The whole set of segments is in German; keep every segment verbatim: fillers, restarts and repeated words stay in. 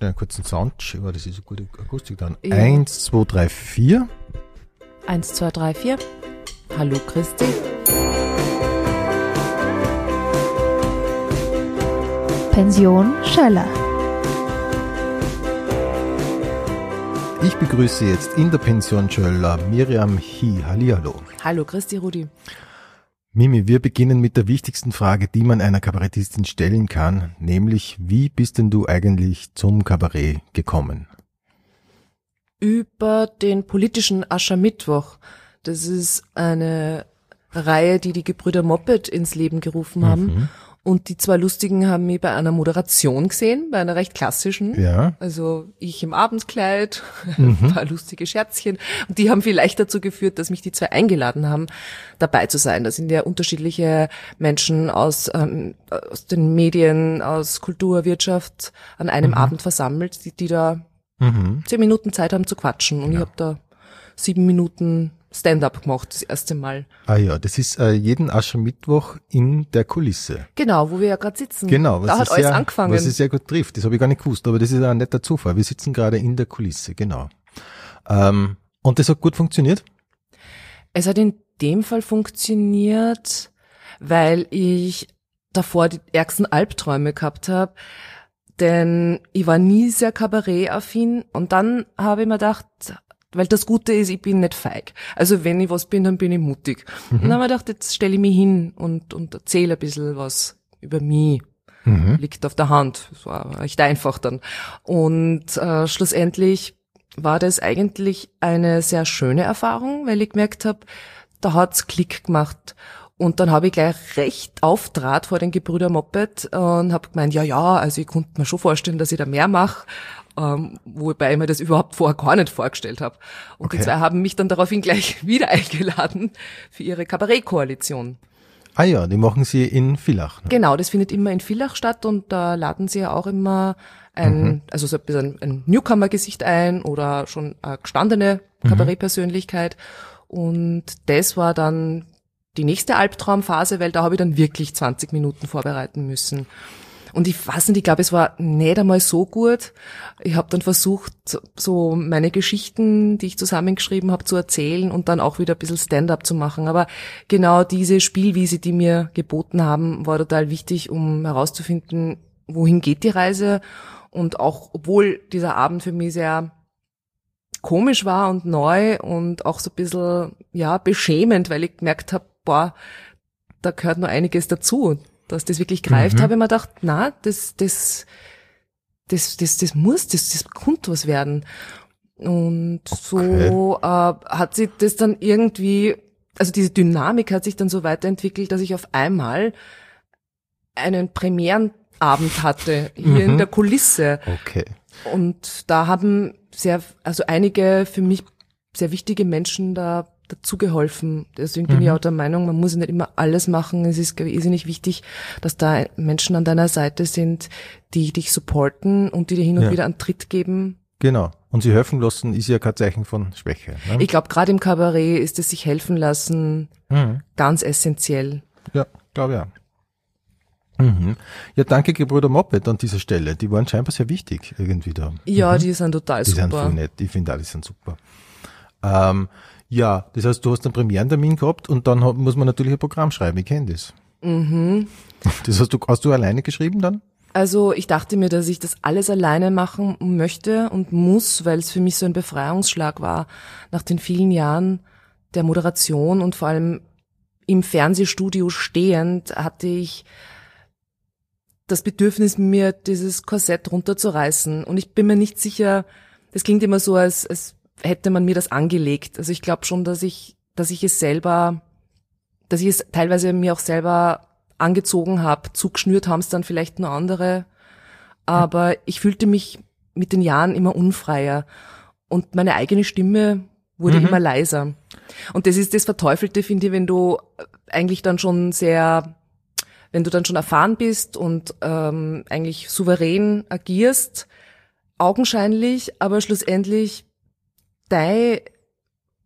schnell einen kurzen Sound. Oh, das ist eine gute Akustik dann. Ja. Eins, zwei, drei, vier. Eins, zwei, drei, vier. Hallo Christi. Pension Schöller. Ich begrüße jetzt in der Pension Schöller Miriam Hi. Hallihallo. Hallo Christi, Rudi. Mimi, wir beginnen mit der wichtigsten Frage, die man einer Kabarettistin stellen kann, nämlich, wie bist denn du eigentlich zum Kabarett gekommen? Über den politischen Aschermittwoch. Das ist eine Reihe, die die Gebrüder Moped ins Leben gerufen haben. Mhm. Und die zwei Lustigen haben mich bei einer Moderation gesehen, bei einer recht klassischen. Ja. Also ich im Abendkleid, Mhm. ein paar lustige Scherzchen. Und die haben vielleicht dazu geführt, dass mich die zwei eingeladen haben, dabei zu sein. Da sind ja unterschiedliche Menschen aus, ähm, aus den Medien, aus Kultur, Wirtschaft an einem Mhm. Abend versammelt, die, die da Mhm. zehn Minuten Zeit haben zu quatschen. Und Ja. ich habe da sieben Minuten Stand-up gemacht, das erste Mal. Ah ja, das ist äh, jeden Aschermittwoch in der Kulisse. Genau, wo wir ja gerade sitzen. Genau, was Da hat es alles sehr, angefangen. was es sehr gut trifft. Das habe ich gar nicht gewusst, aber das ist ein netter Zufall. Wir sitzen gerade in der Kulisse, genau. Ähm, und das hat gut funktioniert? Es hat in dem Fall funktioniert, weil ich davor die ärgsten Albträume gehabt habe, denn ich war nie sehr kabarettaffin und dann habe ich mir gedacht, weil das Gute ist, ich bin nicht feig. Also wenn ich was bin, dann bin ich mutig. Mhm. Und dann habe ich gedacht, jetzt stelle ich mich hin und, und erzähle ein bisschen was über mich. Mhm. Liegt auf der Hand. Das war recht einfach dann. Und äh, schlussendlich war das eigentlich eine sehr schöne Erfahrung, weil ich gemerkt habe, da hat's Klick gemacht. Und dann habe ich gleich recht auftrat vor den Gebrüder Moped und habe gemeint, ja, ja, also ich konnte mir schon vorstellen, dass ich da mehr mache, ähm, wobei ich mir das überhaupt vorher gar nicht vorgestellt habe. Und Okay. die zwei haben mich dann daraufhin gleich wieder eingeladen für ihre Kabarettkoalition. Ah ja, die machen sie in Villach. Ne? Genau, das findet immer in Villach statt und da laden sie ja auch immer ein, Mhm. also so ein bisschen ein Newcomer-Gesicht ein oder schon eine gestandene Kabarettpersönlichkeit. Und das war dann die nächste Albtraumphase, weil da habe ich dann wirklich zwanzig Minuten vorbereiten müssen. Und ich weiß nicht, ich glaube, es war nicht einmal so gut. Ich habe dann versucht, so meine Geschichten, die ich zusammengeschrieben habe, zu erzählen und dann auch wieder ein bisschen Stand-up zu machen. Aber genau diese Spielwiese, die mir geboten haben, war total wichtig, um herauszufinden, wohin geht die Reise. Und auch, obwohl dieser Abend für mich sehr komisch war und neu und auch so ein bisschen, ja, beschämend, weil ich gemerkt habe, boah, da gehört noch einiges dazu, dass das wirklich greift, Mhm. habe ich mir gedacht, na, das, das, das, das, das muss, das, das kommt was werden. Und so äh, hat sich das dann irgendwie, also diese Dynamik hat sich dann so weiterentwickelt, dass ich auf einmal einen Premierenabend hatte, hier Mhm. in der Kulisse. Okay. Und da haben sehr, also einige für mich sehr wichtige Menschen da dazu geholfen. Deswegen bin Mhm. ich auch der Meinung, man muss nicht immer alles machen. Es ist, glaube ich, irrsinnig wichtig, dass da Menschen an deiner Seite sind, die dich supporten und die dir hin und Ja. wieder einen Tritt geben. Genau. Und sie helfen lassen ist ja kein Zeichen von Schwäche. Ne? Ich glaube, gerade im Kabarett ist es sich helfen lassen Mhm. ganz essentiell. Ja, glaube ich auch. Mhm. Ja, danke Gebrüder Moped an dieser Stelle. Die waren scheinbar sehr wichtig irgendwie da. Ja, Mhm. die sind total Die sind super. voll nett. Ich finde auch, die sind super. Ähm, ja, das heißt, du hast einen Premierentermin gehabt und dann hat, muss man natürlich ein Programm schreiben. Ich kenne das. Mhm. Das hast du, hast du alleine geschrieben dann? Also ich dachte mir, dass ich das alles alleine machen möchte und muss, weil es für mich so ein Befreiungsschlag war, nach den vielen Jahren der Moderation und vor allem im Fernsehstudio stehend hatte ich das Bedürfnis, mir dieses Korsett runterzureißen. Und ich bin mir nicht sicher, das klingt immer so, als, als hätte man mir das angelegt. Also ich glaube schon, dass ich, dass ich es selber, dass ich es teilweise mir auch selber angezogen habe. Zugeschnürt haben es dann vielleicht nur andere. Aber ich fühlte mich mit den Jahren immer unfreier. Und meine eigene Stimme wurde Mhm. immer leiser. Und das ist das Verteufelte, finde ich, wenn du eigentlich dann schon sehr, wenn du dann schon erfahren bist und ähm, eigentlich souverän agierst, augenscheinlich, aber schlussendlich dein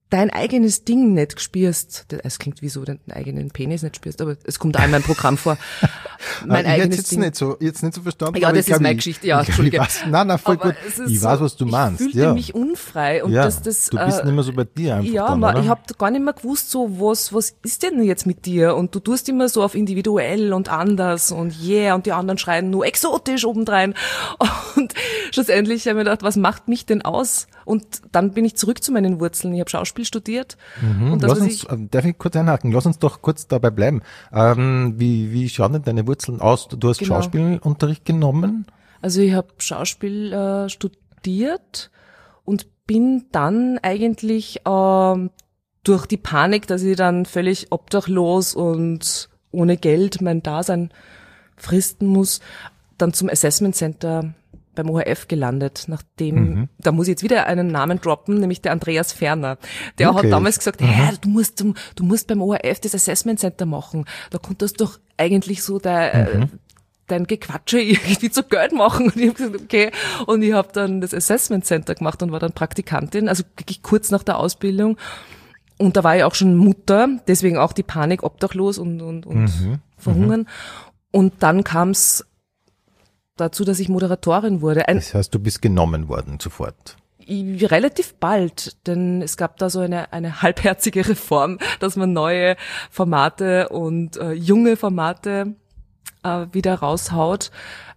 dein eigenes Ding nicht spürst, es klingt wie so, deinen eigenen Penis nicht spürst, aber es kommt auch in meinem Programm vor. Mein ich eigenes jetzt Ding. Nicht so, jetzt nicht so verstanden. Ja, aber das ich ist glaub, meine ich, Geschichte, ja, ich, Entschuldige. Ich weiß, nein, nein, voll aber gut. Ich so, weiß, was du meinst. Ich fühlte ja. mich unfrei und ja, das, das, du bist äh, nicht mehr so bei dir einfach ja, dann, man, oder? ich habe gar nicht mehr gewusst, so was, was ist denn jetzt mit dir? Und du tust immer so auf individuell und anders und yeah, und die anderen schreien nur exotisch obendrein. Und schlussendlich habe ich mir gedacht, was macht mich denn aus? Und dann bin ich zurück zu meinen Wurzeln. Ich habe Schauspiel studiert. Mhm, und das, lass was uns, ich, darf ich kurz einhaken? Lass uns doch kurz dabei bleiben. Ähm, wie, wie schauen denn deine Wurzeln aus? Du hast Genau. Schauspielunterricht genommen? Also ich habe Schauspiel äh, studiert und bin dann eigentlich ähm, durch die Panik, dass ich dann völlig obdachlos und ohne Geld mein Dasein fristen muss, dann zum Assessment Center beim O H F gelandet, nachdem, mhm. da muss ich jetzt wieder einen Namen droppen, nämlich der Andreas Ferner. Der okay. hat damals gesagt, hey, du musst, du, du musst beim O H F das Assessment Center machen. Da konntest du doch eigentlich so dein, mhm. dein Gequatsche irgendwie zu Geld machen. Und ich habe gesagt, okay. Und ich habe dann das Assessment Center gemacht und war dann Praktikantin, also wirklich kurz nach der Ausbildung. Und da war ich auch schon Mutter, deswegen auch die Panik, obdachlos und, und, und mhm. verhungern. Mhm. Und dann kam's dazu, dass ich Moderatorin wurde. Ein, das heißt, du bist genommen worden sofort? Relativ bald, denn es gab da so eine eine halbherzige Reform, dass man neue Formate und äh, junge Formate äh, wieder raushaut.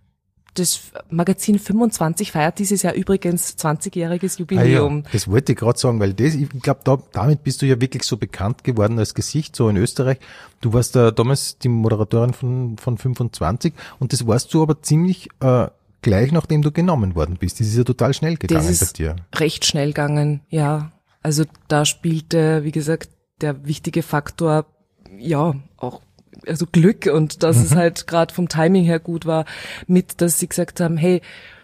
Das Magazin fünfundzwanzig feiert dieses Jahr übrigens zwanzigjähriges Jubiläum. Ah ja, das wollte ich gerade sagen, weil das, ich glaube, da, damit bist du ja wirklich so bekannt geworden als Gesicht, so in Österreich. Du warst da damals die Moderatorin von, von fünfundzwanzig und das warst du aber ziemlich äh, gleich, nachdem du genommen worden bist. Das ist ja total schnell gegangen das ist bei dir. Recht schnell gegangen, ja. Also da spielte, wie gesagt, der wichtige Faktor, ja, auch also Glück und dass mhm. es halt gerade vom Timing her gut war, mit, dass sie gesagt haben, hey,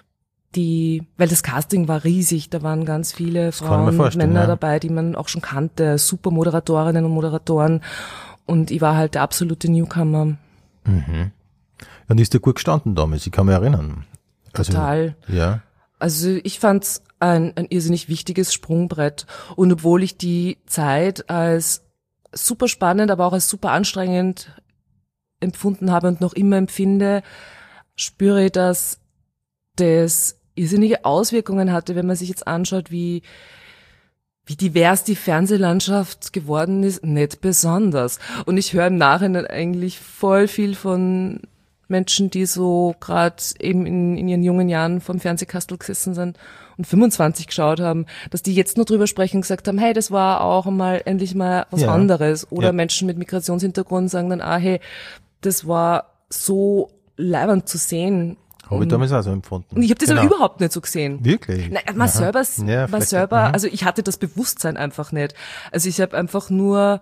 die, weil das Casting war riesig, da waren ganz viele Frauen und Männer ja. dabei, die man auch schon kannte, super Moderatorinnen und Moderatoren und ich war halt der absolute Newcomer. Mhm. Und ist dir gut gestanden damals, ich kann mich erinnern. Also, Total. Ja. Also ich fand's ein, ein irrsinnig wichtiges Sprungbrett und obwohl ich die Zeit als super spannend, aber auch als super anstrengend empfunden habe und noch immer empfinde, spüre ich, dass das irrsinnige Auswirkungen hatte, wenn man sich jetzt anschaut, wie wie divers die Fernsehlandschaft geworden ist, nicht besonders. Und ich höre im Nachhinein eigentlich voll viel von Menschen, die so gerade eben in, in ihren jungen Jahren vom Fernsehkastel gesessen sind und fünfundzwanzig geschaut haben, dass die jetzt nur drüber sprechen und gesagt haben, hey, das war auch einmal endlich mal was ja. anderes. Oder ja. Menschen mit Migrationshintergrund sagen dann, ah, hey, das war so leibend zu sehen. Habe ich damals auch so empfunden. Ich habe das genau. aber überhaupt nicht so gesehen. Wirklich? Nein, man selber, ja, man selber, also ich hatte das Bewusstsein einfach nicht. Also ich habe einfach nur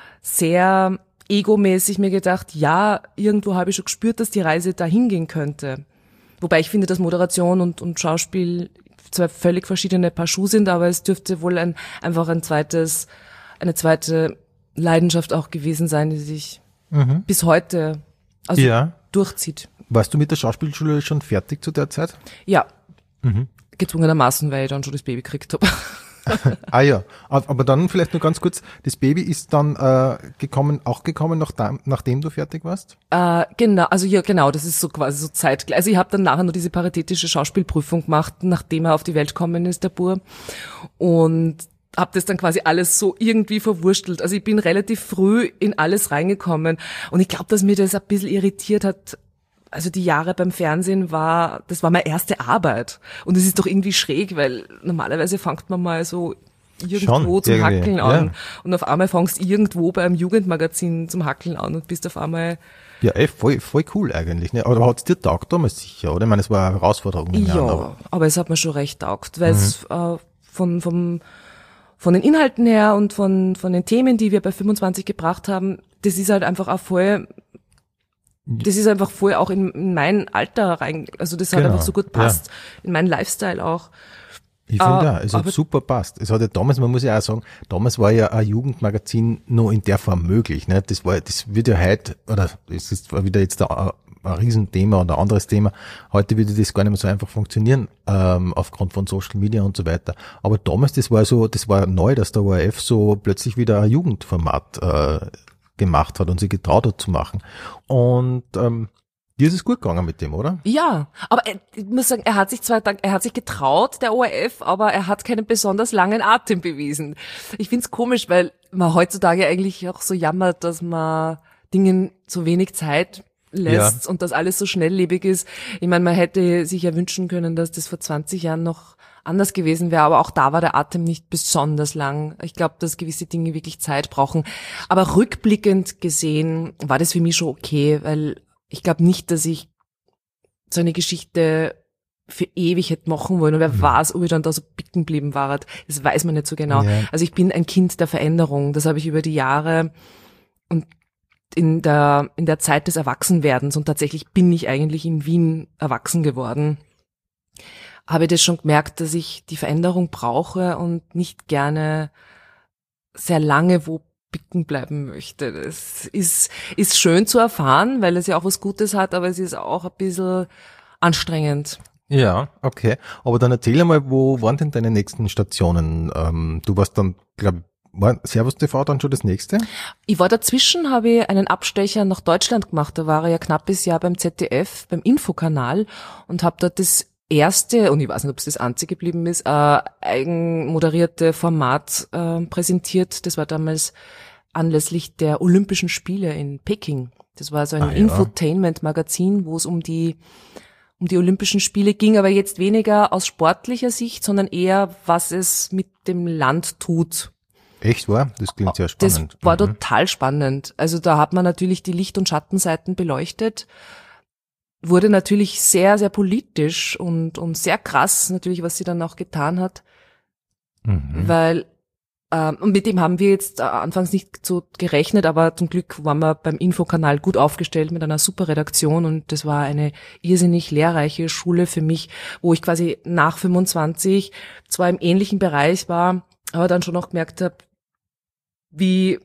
sehr egomäßig mir gedacht, ja, irgendwo habe ich schon gespürt, dass die Reise dahin gehen könnte. Wobei ich finde, dass Moderation und, und Schauspiel zwei völlig verschiedene Paar Schuhe sind, aber es dürfte wohl ein, einfach ein zweites, eine zweite Leidenschaft auch gewesen sein, die sich mhm. bis heute also ja. durchzieht. Warst du mit der Schauspielschule schon fertig zu der Zeit? Ja, mhm. gezwungenermaßen, weil ich dann schon das Baby gekriegt habe. Ah ja, aber dann vielleicht nur ganz kurz, das Baby ist dann äh, gekommen, auch gekommen, nach da, nachdem du fertig warst? Äh, genau, also ja genau, das ist so quasi so zeitgleich. Also ich habe dann nachher nur diese paritätische Schauspielprüfung gemacht, nachdem er auf die Welt gekommen ist, der Bur. Und habe das dann quasi alles so irgendwie verwurstelt. Also ich bin relativ früh in alles reingekommen und ich glaube, dass mir das ein bisschen irritiert hat. Also die Jahre beim Fernsehen war, das war meine erste Arbeit. Und es ist doch irgendwie schräg, weil normalerweise fängt man mal so irgendwo Schon, zum irgendwie. Hackeln an. Ja. Und auf einmal fängst du irgendwo beim Jugendmagazin zum Hackeln an und bist auf einmal... Ja, ey, voll, voll cool eigentlich. Ne? Aber hat es dir taugt damals sicher, oder? Ich meine, es war eine Herausforderung. Ja, Jahren, aber. aber es hat mir schon recht taugt, weil mhm. es äh, von, vom, von den Inhalten her und von, von den Themen, die wir bei fünfundzwanzig gebracht haben, das ist halt einfach auch voll... Das ist einfach voll auch in, in mein Alter rein, also das hat genau. einfach so gut passt, ja. in meinen Lifestyle auch. Ich finde uh, ja, es hat super passt. Es hat ja damals, man muss ja auch sagen, damals war ja ein Jugendmagazin noch in der Form möglich, ne? Das war, das wird ja heute, oder es ist wieder jetzt da ein Riesenthema und ein anderes Thema. Heute würde das gar nicht mehr so einfach funktionieren, ähm, aufgrund von Social Media und so weiter. Aber damals, das war so, das war neu, dass der O R F so plötzlich wieder ein Jugendformat äh, gemacht hat und sich getraut hat zu machen. Und ähm, dir ist es gut gegangen mit dem, oder? Ja, aber er, ich muss sagen, er hat sich zwar, er hat sich getraut, der O R F, aber er hat keinen besonders langen Atem bewiesen. Ich find's komisch, weil man heutzutage eigentlich auch so jammert, dass man Dingen so wenig Zeit lässt, ja, und dass alles so schnelllebig ist. Ich meine, man hätte sich ja wünschen können, dass das vor zwanzig Jahren noch anders gewesen wäre, aber auch da war der Atem nicht besonders lang. Ich glaube, dass gewisse Dinge wirklich Zeit brauchen. Aber rückblickend gesehen war das für mich schon okay, weil ich glaube nicht, dass ich so eine Geschichte für ewig hätte machen wollen. Und wer mhm. weiß, ob ich dann da so bicken geblieben war. Das weiß man nicht so genau. Ja. Also ich bin ein Kind der Veränderung. Das habe ich über die Jahre und in der in der Zeit des Erwachsenwerdens, und tatsächlich bin ich eigentlich in Wien erwachsen geworden, habe ich das schon gemerkt, dass ich die Veränderung brauche und nicht gerne sehr lange wo bicken bleiben möchte. Das ist ist schön zu erfahren, weil es ja auch was Gutes hat, aber es ist auch ein bisschen anstrengend. Ja, okay. Aber dann erzähl einmal, wo waren denn deine nächsten Stationen? Ähm, du warst dann, glaube ich, war Servus T V dann schon das nächste? Ich war dazwischen, habe ich einen Abstecher nach Deutschland gemacht. Da war ich ja knappes Jahr beim Z D F, beim Infokanal, und habe dort das erste, und ich weiß nicht, ob es das einzige geblieben ist, äh, eigenmoderierte Format äh, präsentiert. Das war damals anlässlich der Olympischen Spiele in Peking. Das war so ein ah, ja. Infotainment-Magazin, wo es um die um die Olympischen Spiele ging, aber jetzt weniger aus sportlicher Sicht, sondern eher, was es mit dem Land tut. Echt, wahr? Das klingt sehr spannend. Das war mhm. total spannend. Also da hat man natürlich die Licht- und Schattenseiten beleuchtet, wurde natürlich sehr, sehr politisch und und sehr krass natürlich, was sie dann auch getan hat, mhm. weil ähm, und mit dem haben wir jetzt äh, anfangs nicht so gerechnet, aber zum Glück waren wir beim Infokanal gut aufgestellt mit einer super Redaktion, und das war eine irrsinnig lehrreiche Schule für mich, wo ich quasi nach fünfundzwanzig zwar im ähnlichen Bereich war, aber dann schon auch gemerkt habe, wie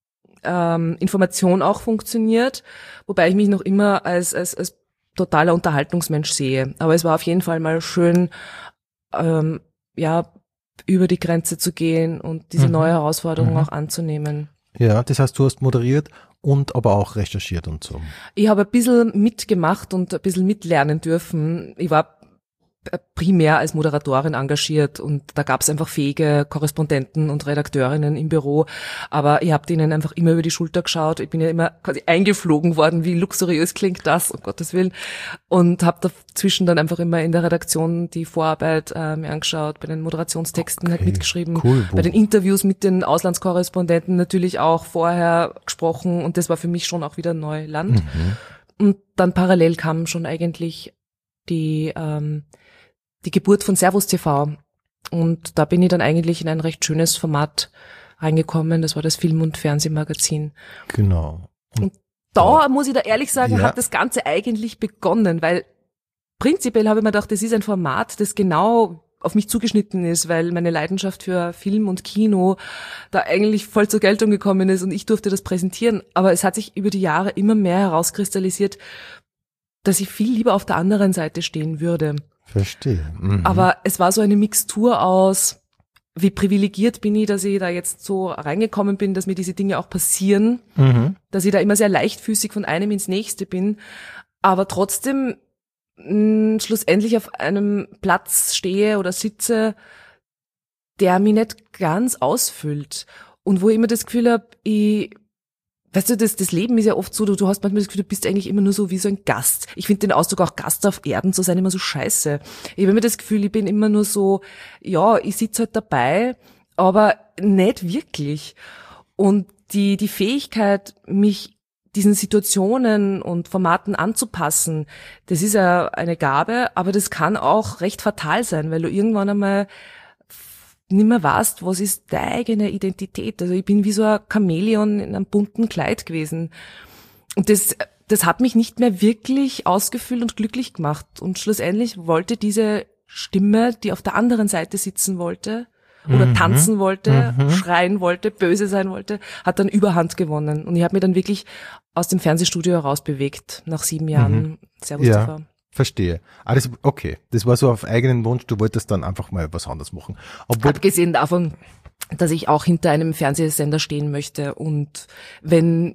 ähm, Information auch funktioniert, wobei ich mich noch immer als als als totaler Unterhaltungsmensch sehe. Aber es war auf jeden Fall mal schön, ähm, ja, über die Grenze zu gehen und diese mhm. neue Herausforderung mhm. auch anzunehmen. Ja, das heißt, du hast moderiert und aber auch recherchiert und so. Ich habe ein bisschen mitgemacht und ein bisschen mitlernen dürfen. Ich war primär als Moderatorin engagiert, und da gab es einfach fähige Korrespondenten und Redakteurinnen im Büro, aber ich habe denen einfach immer über die Schulter geschaut. Ich bin ja immer quasi eingeflogen worden, wie luxuriös klingt das, um Gottes Willen, und habe dazwischen dann einfach immer in der Redaktion die Vorarbeit äh, mir angeschaut, bei den Moderationstexten okay. halt mitgeschrieben, cool, bei den Interviews mit den Auslandskorrespondenten natürlich auch vorher gesprochen, und das war für mich schon auch wieder Neuland. Mhm. Und dann parallel kam schon eigentlich die ähm, die Geburt von Servus T V, und da bin ich dann eigentlich in ein recht schönes Format reingekommen. Das war das Film- und Fernsehmagazin. Genau. Und, und da, da muss ich da ehrlich sagen, ja. hat das Ganze eigentlich begonnen, weil prinzipiell habe ich mir gedacht, das ist ein Format, das genau auf mich zugeschnitten ist, weil meine Leidenschaft für Film und Kino da eigentlich voll zur Geltung gekommen ist, und ich durfte das präsentieren. Aber es hat sich über die Jahre immer mehr herauskristallisiert, dass ich viel lieber auf der anderen Seite stehen würde. Verstehe. Mhm. Aber es war so eine Mixtur aus, wie privilegiert bin ich, dass ich da jetzt so reingekommen bin, dass mir diese Dinge auch passieren, mhm. dass ich da immer sehr leichtfüßig von einem ins nächste bin, aber trotzdem mh, schlussendlich auf einem Platz stehe oder sitze, der mich nicht ganz ausfüllt, und wo ich immer das Gefühl habe, ich Weißt du, das, das Leben ist ja oft so, du, du hast manchmal das Gefühl, du bist eigentlich immer nur so wie so ein Gast. Ich finde den Ausdruck auch Gast auf Erden zu sein immer so scheiße. Ich habe immer das Gefühl, ich bin immer nur so, ja, ich sitze halt dabei, aber nicht wirklich. Und die, die Fähigkeit, mich diesen Situationen und Formaten anzupassen, das ist ja eine Gabe, aber das kann auch recht fatal sein, weil du irgendwann einmal nicht mehr weißt, was ist deine eigene Identität. Also ich bin wie so ein Chamäleon in einem bunten Kleid gewesen. Und das, das hat mich nicht mehr wirklich ausgefüllt und glücklich gemacht. Und schlussendlich wollte diese Stimme, die auf der anderen Seite sitzen wollte, oder Mhm. tanzen wollte, Mhm. schreien wollte, böse sein wollte, hat dann Überhand gewonnen. Und ich habe mich dann wirklich aus dem Fernsehstudio heraus bewegt, nach sieben Jahren Servus Ja. T V. Verstehe. Alles okay. Das war so auf eigenen Wunsch, du wolltest dann einfach mal was anderes machen. Obwohl, Abgesehen davon, dass ich auch hinter einem Fernsehsender stehen möchte und wenn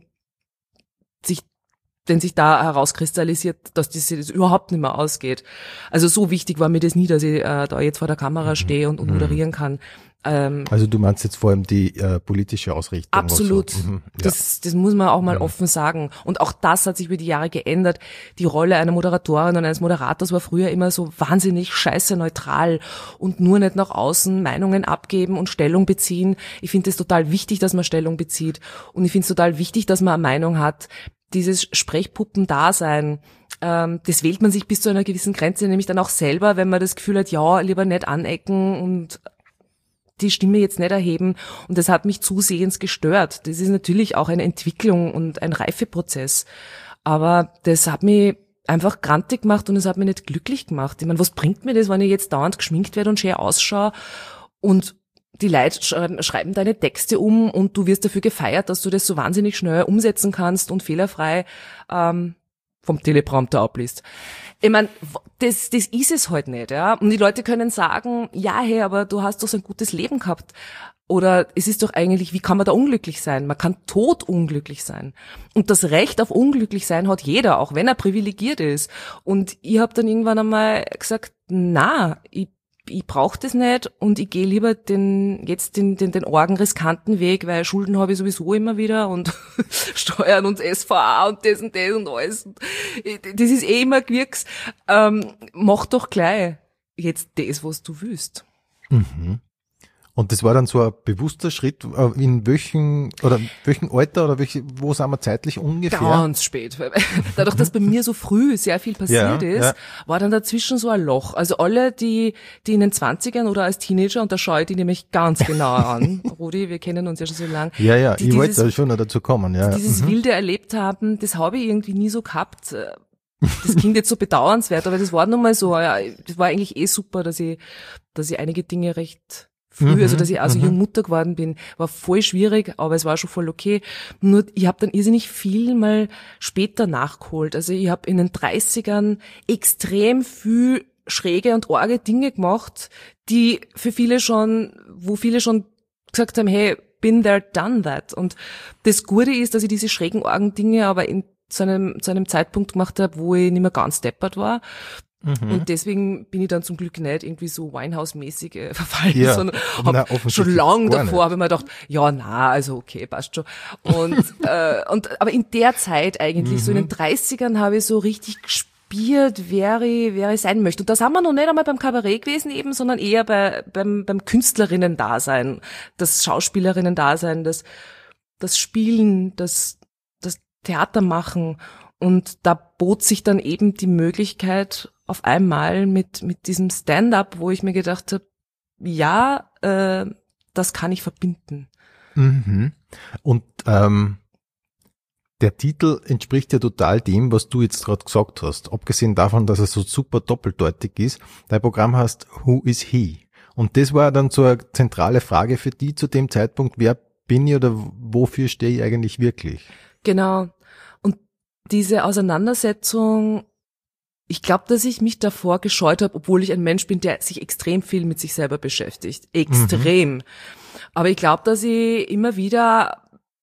sich wenn sich da herauskristallisiert, dass das jetzt überhaupt nicht mehr ausgeht. Also so wichtig war mir das nie, dass ich äh, da jetzt vor der Kamera stehe und, und moderieren kann. Ähm, also du meinst jetzt vor allem die äh, politische Ausrichtung. Absolut. Also, mhm, ja. Das, das muss man auch mal offen sagen. Und auch das hat sich über die Jahre geändert. Die Rolle einer Moderatorin und eines Moderators war früher immer so wahnsinnig scheiße neutral und nur nicht nach außen Meinungen abgeben und Stellung beziehen. Ich finde es total wichtig, dass man Stellung bezieht. Und ich finde es total wichtig, dass man eine Meinung hat. Dieses Sprechpuppen-Dasein, ähm, das wählt man sich bis zu einer gewissen Grenze, nämlich dann auch selber, wenn man das Gefühl hat, ja, lieber nicht anecken und die Stimme jetzt nicht erheben. Und das hat mich zusehends gestört. Das ist natürlich auch eine Entwicklung und ein Reifeprozess. Aber das hat mich einfach grantig gemacht und es hat mich nicht glücklich gemacht. Ich meine, was bringt mir das, wenn ich jetzt dauernd geschminkt werde und schön ausschaue und die Leute schreiben, schreiben deine Texte um und du wirst dafür gefeiert, dass du das so wahnsinnig schnell umsetzen kannst und fehlerfrei ähm, vom Teleprompter abliest. Ich meine, das, das ist es halt nicht, ja. Und die Leute können sagen, ja, hey, aber du hast doch so ein gutes Leben gehabt. Oder es ist doch eigentlich, wie kann man da unglücklich sein? Man kann totunglücklich sein. Und das Recht auf unglücklich sein hat jeder, auch wenn er privilegiert ist. Und ich habe dann irgendwann einmal gesagt, na, ich ich brauche das nicht und ich gehe lieber den jetzt den den den argen riskanten Weg, weil Schulden habe ich sowieso immer wieder und Steuern und S V A und das und das und alles. Das ist eh immer Gewirks. Ähm, mach doch gleich jetzt das, was du willst. Mhm. Und das war dann so ein bewusster Schritt, in welchem, oder welchem Alter oder welche, wo sind wir zeitlich ungefähr? Ganz spät. Dadurch, dass bei mir so früh sehr viel passiert Ja, ist, ja. war dann dazwischen so ein Loch. Also alle, die, die in den Zwanzigern oder als Teenager, und da schaue ich die nämlich ganz genau an, Rudi, wir kennen uns ja schon so lange. Ja, ja, die ich wollte dieses- da schon noch dazu kommen, ja. Dieses Mhm. Wilde erlebt haben, das habe ich irgendwie nie so gehabt. Das klingt jetzt so bedauernswert, aber das war nun mal so. Ja, das war eigentlich eh super, dass ich, dass ich einige Dinge recht früh, Mhm, also dass ich also mhm. jung Mutter geworden bin, war voll schwierig, aber es war schon voll okay. Nur ich habe dann irrsinnig viel mal später nachgeholt. Also ich habe in den dreißigern extrem viel schräge und arge Dinge gemacht, die für viele schon, wo viele schon gesagt haben, hey, been there, done that. Und das Gute ist, dass ich diese schrägen, argen Dinge aber in zu einem, zu einem Zeitpunkt gemacht habe, wo ich nicht mehr ganz deppert war. Mhm. Und deswegen bin ich dann zum Glück nicht irgendwie so Winehouse-mäßig äh, verfallen, Ja, sondern na, hab offensichtlich schon lang gar davor habe ich mir gedacht, ja, na, also okay, passt schon. Und, äh, und aber in der Zeit eigentlich, so in den dreißigern habe ich so richtig gespielt, wer ich, wer ich sein möchte. Und da sind wir noch nicht einmal beim Kabarett gewesen eben, sondern eher bei, beim, beim Künstlerinnen-Dasein, das Schauspielerinnen-Dasein, das, das Spielen, das, das Theater machen. Und da bot sich dann eben die Möglichkeit auf einmal mit mit diesem Stand-up, wo ich mir gedacht habe, ja, äh, das kann ich verbinden. Mhm. Und ähm, der Titel entspricht ja total dem, was du jetzt gerade gesagt hast. Abgesehen davon, dass er so super doppeldeutig ist. Dein Programm heißt Who is he? Und das war dann so eine zentrale Frage für die zu dem Zeitpunkt, wer bin ich oder wofür stehe ich eigentlich wirklich? Genau. Und diese Auseinandersetzung, ich glaube, dass ich mich davor gescheut habe, obwohl ich ein Mensch bin, der sich extrem viel mit sich selber beschäftigt. Extrem. Mhm. Aber ich glaube, dass ich immer wieder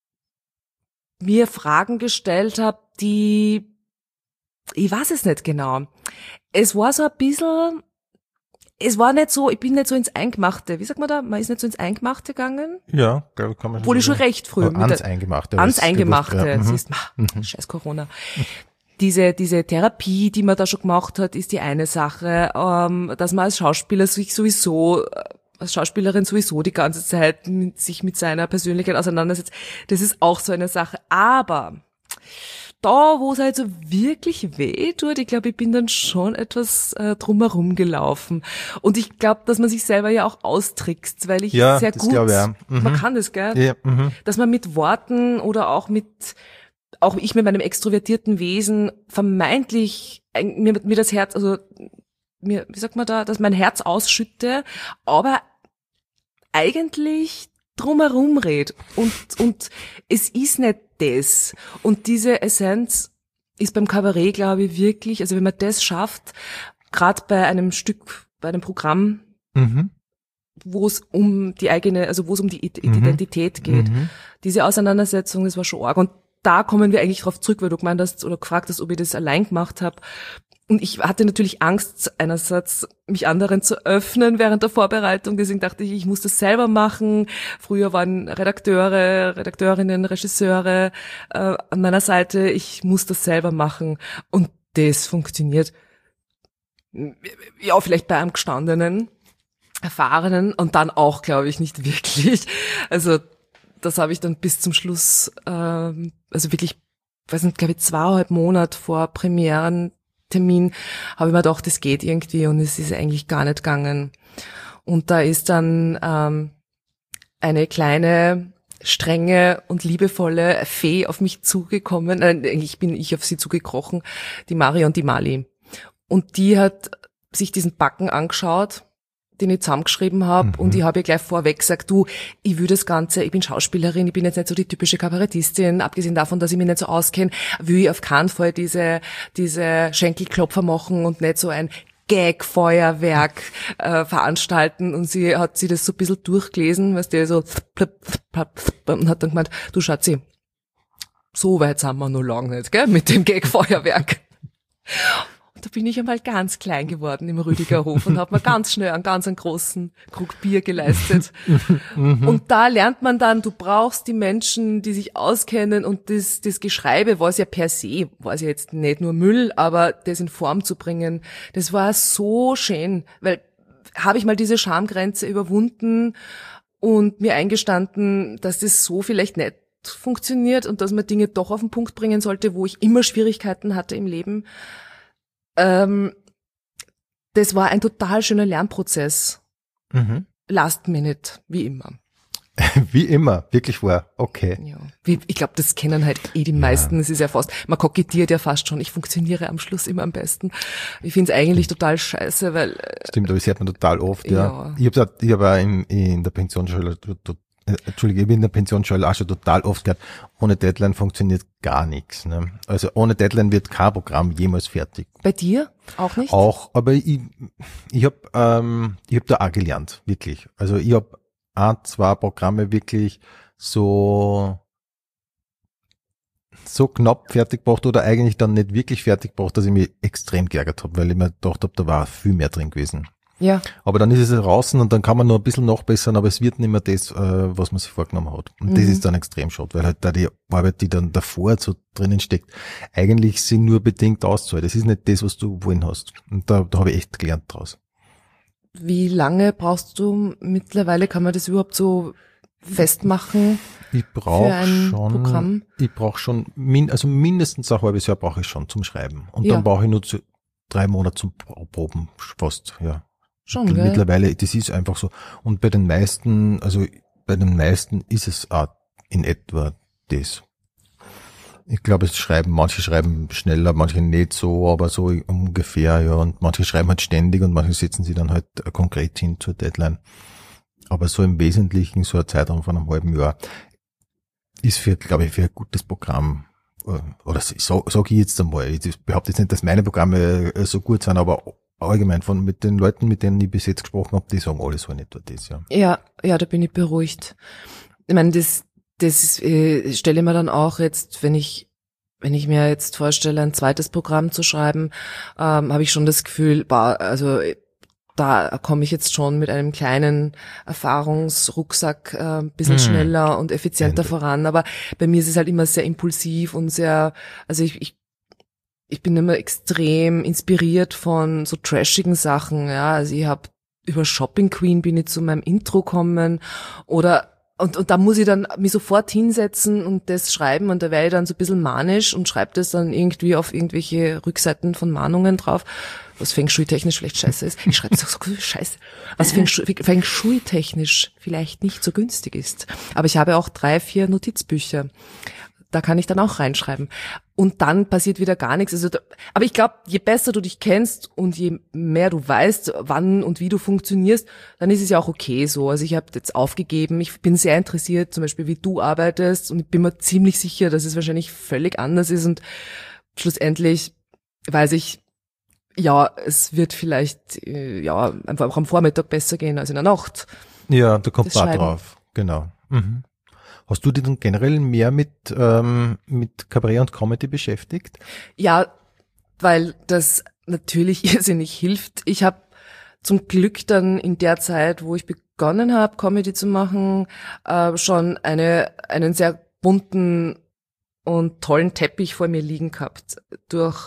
mir Fragen gestellt habe, die, ich weiß es nicht genau. Es war so ein bisschen, es war nicht so, ich bin nicht so ins Eingemachte. Wie sagt man da? Man ist nicht so ins Eingemachte gegangen. Ja, kann man schon Obwohl ich schon recht früh. mit ans Eingemachte. Ans Eingemachte. Ja. Das Mhm. ist, mhm. Scheiß Corona. Diese, diese Therapie, die man da schon gemacht hat, ist die eine Sache, ähm, dass man als Schauspieler sich sowieso, als Schauspielerin sowieso die ganze Zeit mit, sich mit seiner Persönlichkeit auseinandersetzt. Das ist auch so eine Sache. Aber da, wo es halt so wirklich weh tut, ich glaube, ich bin dann schon etwas äh, drumherum gelaufen. Und ich glaube, dass man sich selber ja auch austrickst, weil ich Ja, sehr das gut, glaube ich auch. Mhm. man kann das, gell? Ja, mhm. Dass man mit Worten oder auch mit, auch ich mit meinem extrovertierten Wesen vermeintlich ein- mir, mir das Herz, also mir, wie sagt man da, dass mein Herz ausschütte, aber eigentlich drumherum redet. Und, und es ist nicht das. Und diese Essenz ist beim Kabarett, glaube ich, wirklich, also wenn man das schafft, gerade bei einem Stück, bei einem Programm, mhm. wo es um die eigene, also wo es um die Identität geht, mhm. diese Auseinandersetzung, das war schon arg. Und da kommen wir eigentlich drauf zurück, weil du gemeint hast oder gefragt hast, ob ich das allein gemacht habe. Und ich hatte natürlich Angst, einerseits mich anderen zu öffnen während der Vorbereitung. Deswegen dachte ich, ich muss das selber machen. Früher waren Redakteure, Redakteurinnen, Regisseure äh, an meiner Seite. Ich muss das selber machen. Und das funktioniert, ja, vielleicht bei einem gestandenen, erfahrenen und dann auch, glaube ich, nicht wirklich. Also das habe ich dann bis zum Schluss, äh, also wirklich, weiß nicht, glaube ich, zweieinhalb Monate vor Premieren Termin, habe ich mir gedacht, das geht irgendwie und es ist eigentlich gar nicht gegangen. Und da ist dann ähm, eine kleine, strenge und liebevolle Fee auf mich zugekommen. Äh, eigentlich bin ich auf sie zugekrochen, die Marion, die Mali. Und die hat sich diesen Backen angeschaut, den ich zusammengeschrieben habe, mhm. und ich habe ihr gleich vorweg gesagt, du, ich will das Ganze, ich bin Schauspielerin, ich bin jetzt nicht so die typische Kabarettistin, abgesehen davon, dass ich mich nicht so auskenne, will ich auf keinen Fall diese diese Schenkelklopfer machen und nicht so ein Gag-Feuerwerk äh, veranstalten. Und sie hat sie das so ein bisschen durchgelesen, weißt du, so und hat dann gemeint, du Schatzi, so weit sind wir noch lange nicht, gell, mit dem Gag-Feuerwerk. Da bin ich einmal ganz klein geworden im Rüdigerhof und habe mir ganz schnell einen ganz einen großen Krug Bier geleistet. Und da lernt man dann, du brauchst die Menschen, die sich auskennen, und das, das Geschreibe war es ja per se, war es ja jetzt nicht nur Müll, aber das in Form zu bringen, das war so schön, weil habe ich mal diese Schamgrenze überwunden und mir eingestanden, dass das so vielleicht nicht funktioniert und dass man Dinge doch auf den Punkt bringen sollte, wo ich immer Schwierigkeiten hatte im Leben. Ähm, das war ein total schöner Lernprozess. Mhm. Last minute, wie immer. Wie immer, wirklich wahr, okay. Ja. Wie, ich glaube, das kennen halt eh die meisten. Es ja. ist ja fast, man kokettiert ja fast schon. Ich funktioniere am Schluss immer am besten. Ich finde es eigentlich total scheiße, weil... Stimmt, aber das hört man total oft, ja. ja. Ich habe ich hab auch in, in der Pensionsschule Entschuldige, ich bin in der Pensionsschule auch schon total oft gehört, ohne Deadline funktioniert gar nichts. Ne? Also ohne Deadline wird kein Programm jemals fertig. Bei dir auch nicht? Auch, aber ich, ich habe ähm, ich hab da auch gelernt, wirklich. Also ich habe ein, zwei Programme wirklich so so knapp fertig gebracht oder eigentlich dann nicht wirklich fertig gebracht, dass ich mich extrem geärgert habe, weil ich mir gedacht habe, da war viel mehr drin gewesen. Ja. Aber dann ist es draußen und dann kann man noch ein bisschen nachbessern, aber es wird nicht mehr das, äh, was man sich vorgenommen hat. Und mhm. das ist dann extrem schade, weil halt da die Arbeit, die dann davor so drinnen steckt, eigentlich sie nur bedingt auszahlt. Das ist nicht das, was du wollen hast. Und da, da habe ich echt gelernt draus. Wie lange brauchst du mittlerweile, kann man das überhaupt so festmachen? Ich brauche schon, Programm? ich brauche schon, min, also mindestens ein halbes Jahr brauche ich schon zum Schreiben. Und ja. dann brauche ich nur zu, drei Monate zum Proben, fast, ja. Schon, gell? Mittlerweile, das ist einfach so. Und bei den meisten, also bei den meisten ist es auch in etwa das. Ich glaube, es schreiben, manche schreiben schneller, manche nicht so, aber so ungefähr, ja. Und manche schreiben halt ständig und manche setzen sie dann halt konkret hin zur Deadline. Aber so im Wesentlichen, so ein Zeitraum von einem halben Jahr, ist für, glaube ich, für ein gutes Programm, oder so, sag ich jetzt einmal, ich behaupte jetzt nicht, dass meine Programme so gut sind, aber allgemein von mit den Leuten, mit denen ich bis jetzt gesprochen habe, die sagen alle so nicht das, ja. Ja, ja, da bin ich beruhigt. Ich meine, das, das äh, stelle ich mir dann auch jetzt, wenn ich, wenn ich mir jetzt vorstelle, ein zweites Programm zu schreiben, ähm, habe ich schon das Gefühl, bah, also da komme ich jetzt schon mit einem kleinen Erfahrungsrucksack äh, ein bisschen hm. schneller und effizienter Ende. voran. Aber bei mir ist es halt immer sehr impulsiv und sehr, also ich, ich Ich bin immer extrem inspiriert von so trashigen Sachen, ja. Also ich habe über Shopping Queen bin ich zu meinem Intro kommen oder und und da muss ich dann mich sofort hinsetzen und das schreiben und da werde ich dann so ein bisschen manisch und schreibe das dann irgendwie auf irgendwelche Rückseiten von Mahnungen drauf, was Feng Shui-technisch vielleicht scheiße ist. Ich schreibe das auch so scheiße, was Feng Shui, Feng Shui-technisch vielleicht nicht so günstig ist. Aber ich habe auch drei, vier Notizbücher. da kann ich dann auch reinschreiben. Und dann passiert wieder gar nichts. Also, da, aber ich glaube, je besser du dich kennst und je mehr du weißt, wann und wie du funktionierst, dann ist es ja auch okay so. Also ich habe jetzt aufgegeben, ich bin sehr interessiert, zum Beispiel wie du arbeitest, und ich bin mir ziemlich sicher, dass es wahrscheinlich völlig anders ist, und schlussendlich weiß ich, ja, es wird vielleicht äh, ja einfach auch am Vormittag besser gehen als in der Nacht. Ja, da kommt Das man Schreiben. drauf, genau. Mhm. Hast du dich dann generell mehr mit, ähm, mit Kabarett und Comedy beschäftigt? Ja, weil das natürlich irrsinnig hilft. Ich habe zum Glück dann in der Zeit, wo ich begonnen habe, Comedy zu machen, äh, schon eine einen sehr bunten und tollen Teppich vor mir liegen gehabt. Durch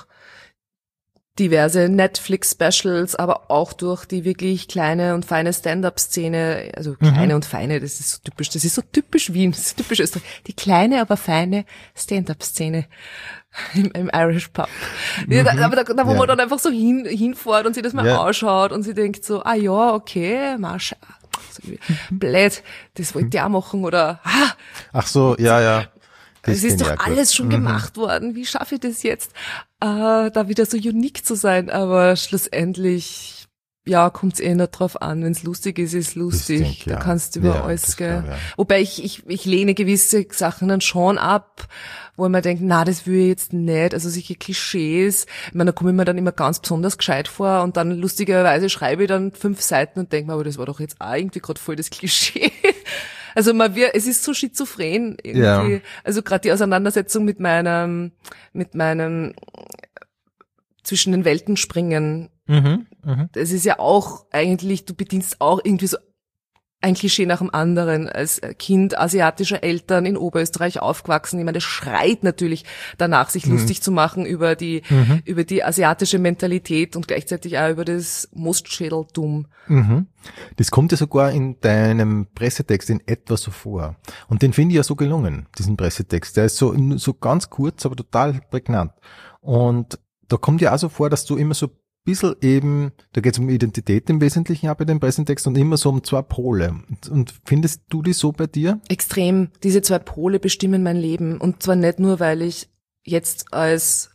diverse Netflix-Specials, aber auch durch die wirklich kleine und feine Stand-up-Szene, also kleine Mhm. und feine, das ist so typisch, das ist so typisch Wien, das ist typisch Österreich, die kleine, aber feine Stand-up-Szene im, im Irish Pub. Ja, da, aber da, da wo Ja. man dann einfach so hin, hinfährt und sich das mal Ja. anschaut und sie denkt so, ah ja, okay, Marsch, so wie, blöd, das wollte ich auch machen, oder, ah, Ach so, ja, ja. Das es ist kenn ich doch auch gut. alles schon Mhm. gemacht worden. Wie schaffe ich das jetzt, äh, da wieder so unique zu sein? Aber schlussendlich, ja, kommt es eh nicht drauf an. Wenn es lustig ist, ist lustig. denk, Da ja. kannst du über Ja, alles, das gell. glaub ich, ja. Wobei ich, ich, ich lehne gewisse Sachen dann schon ab, wo ich mir denke, na, das will ich jetzt nicht. Also solche Klischees. Ich meine, da komme ich mir dann immer ganz besonders gescheit vor, und dann lustigerweise schreibe ich dann fünf Seiten und denke mir, aber das war doch jetzt auch irgendwie gerade voll das Klischee. Also man wird, es ist so schizophren irgendwie. Ja. Also gerade die Auseinandersetzung mit meinem, mit meinem zwischen den Welten springen. Mhm. Mhm. Das ist ja auch eigentlich, du bedienst auch irgendwie so ein Klischee nach dem anderen. Als Kind asiatischer Eltern in Oberösterreich aufgewachsen. Ich meine, das schreit natürlich danach, sich lustig zu machen über die, Mhm. über die asiatische Mentalität und gleichzeitig auch über das Mostschädeltum. Mhm. Das kommt ja sogar in deinem Pressetext in etwa so vor. Und den finde ich ja so gelungen, diesen Pressetext. Der ist so, so ganz kurz, aber total prägnant. Und da kommt ja auch so vor, dass du immer so ein bisschen eben, da geht es um Identität im Wesentlichen auch bei dem Pressetext, und immer so um zwei Pole. Und, und findest du die so bei dir? Extrem. Diese zwei Pole bestimmen mein Leben. Und zwar nicht nur, weil ich jetzt als,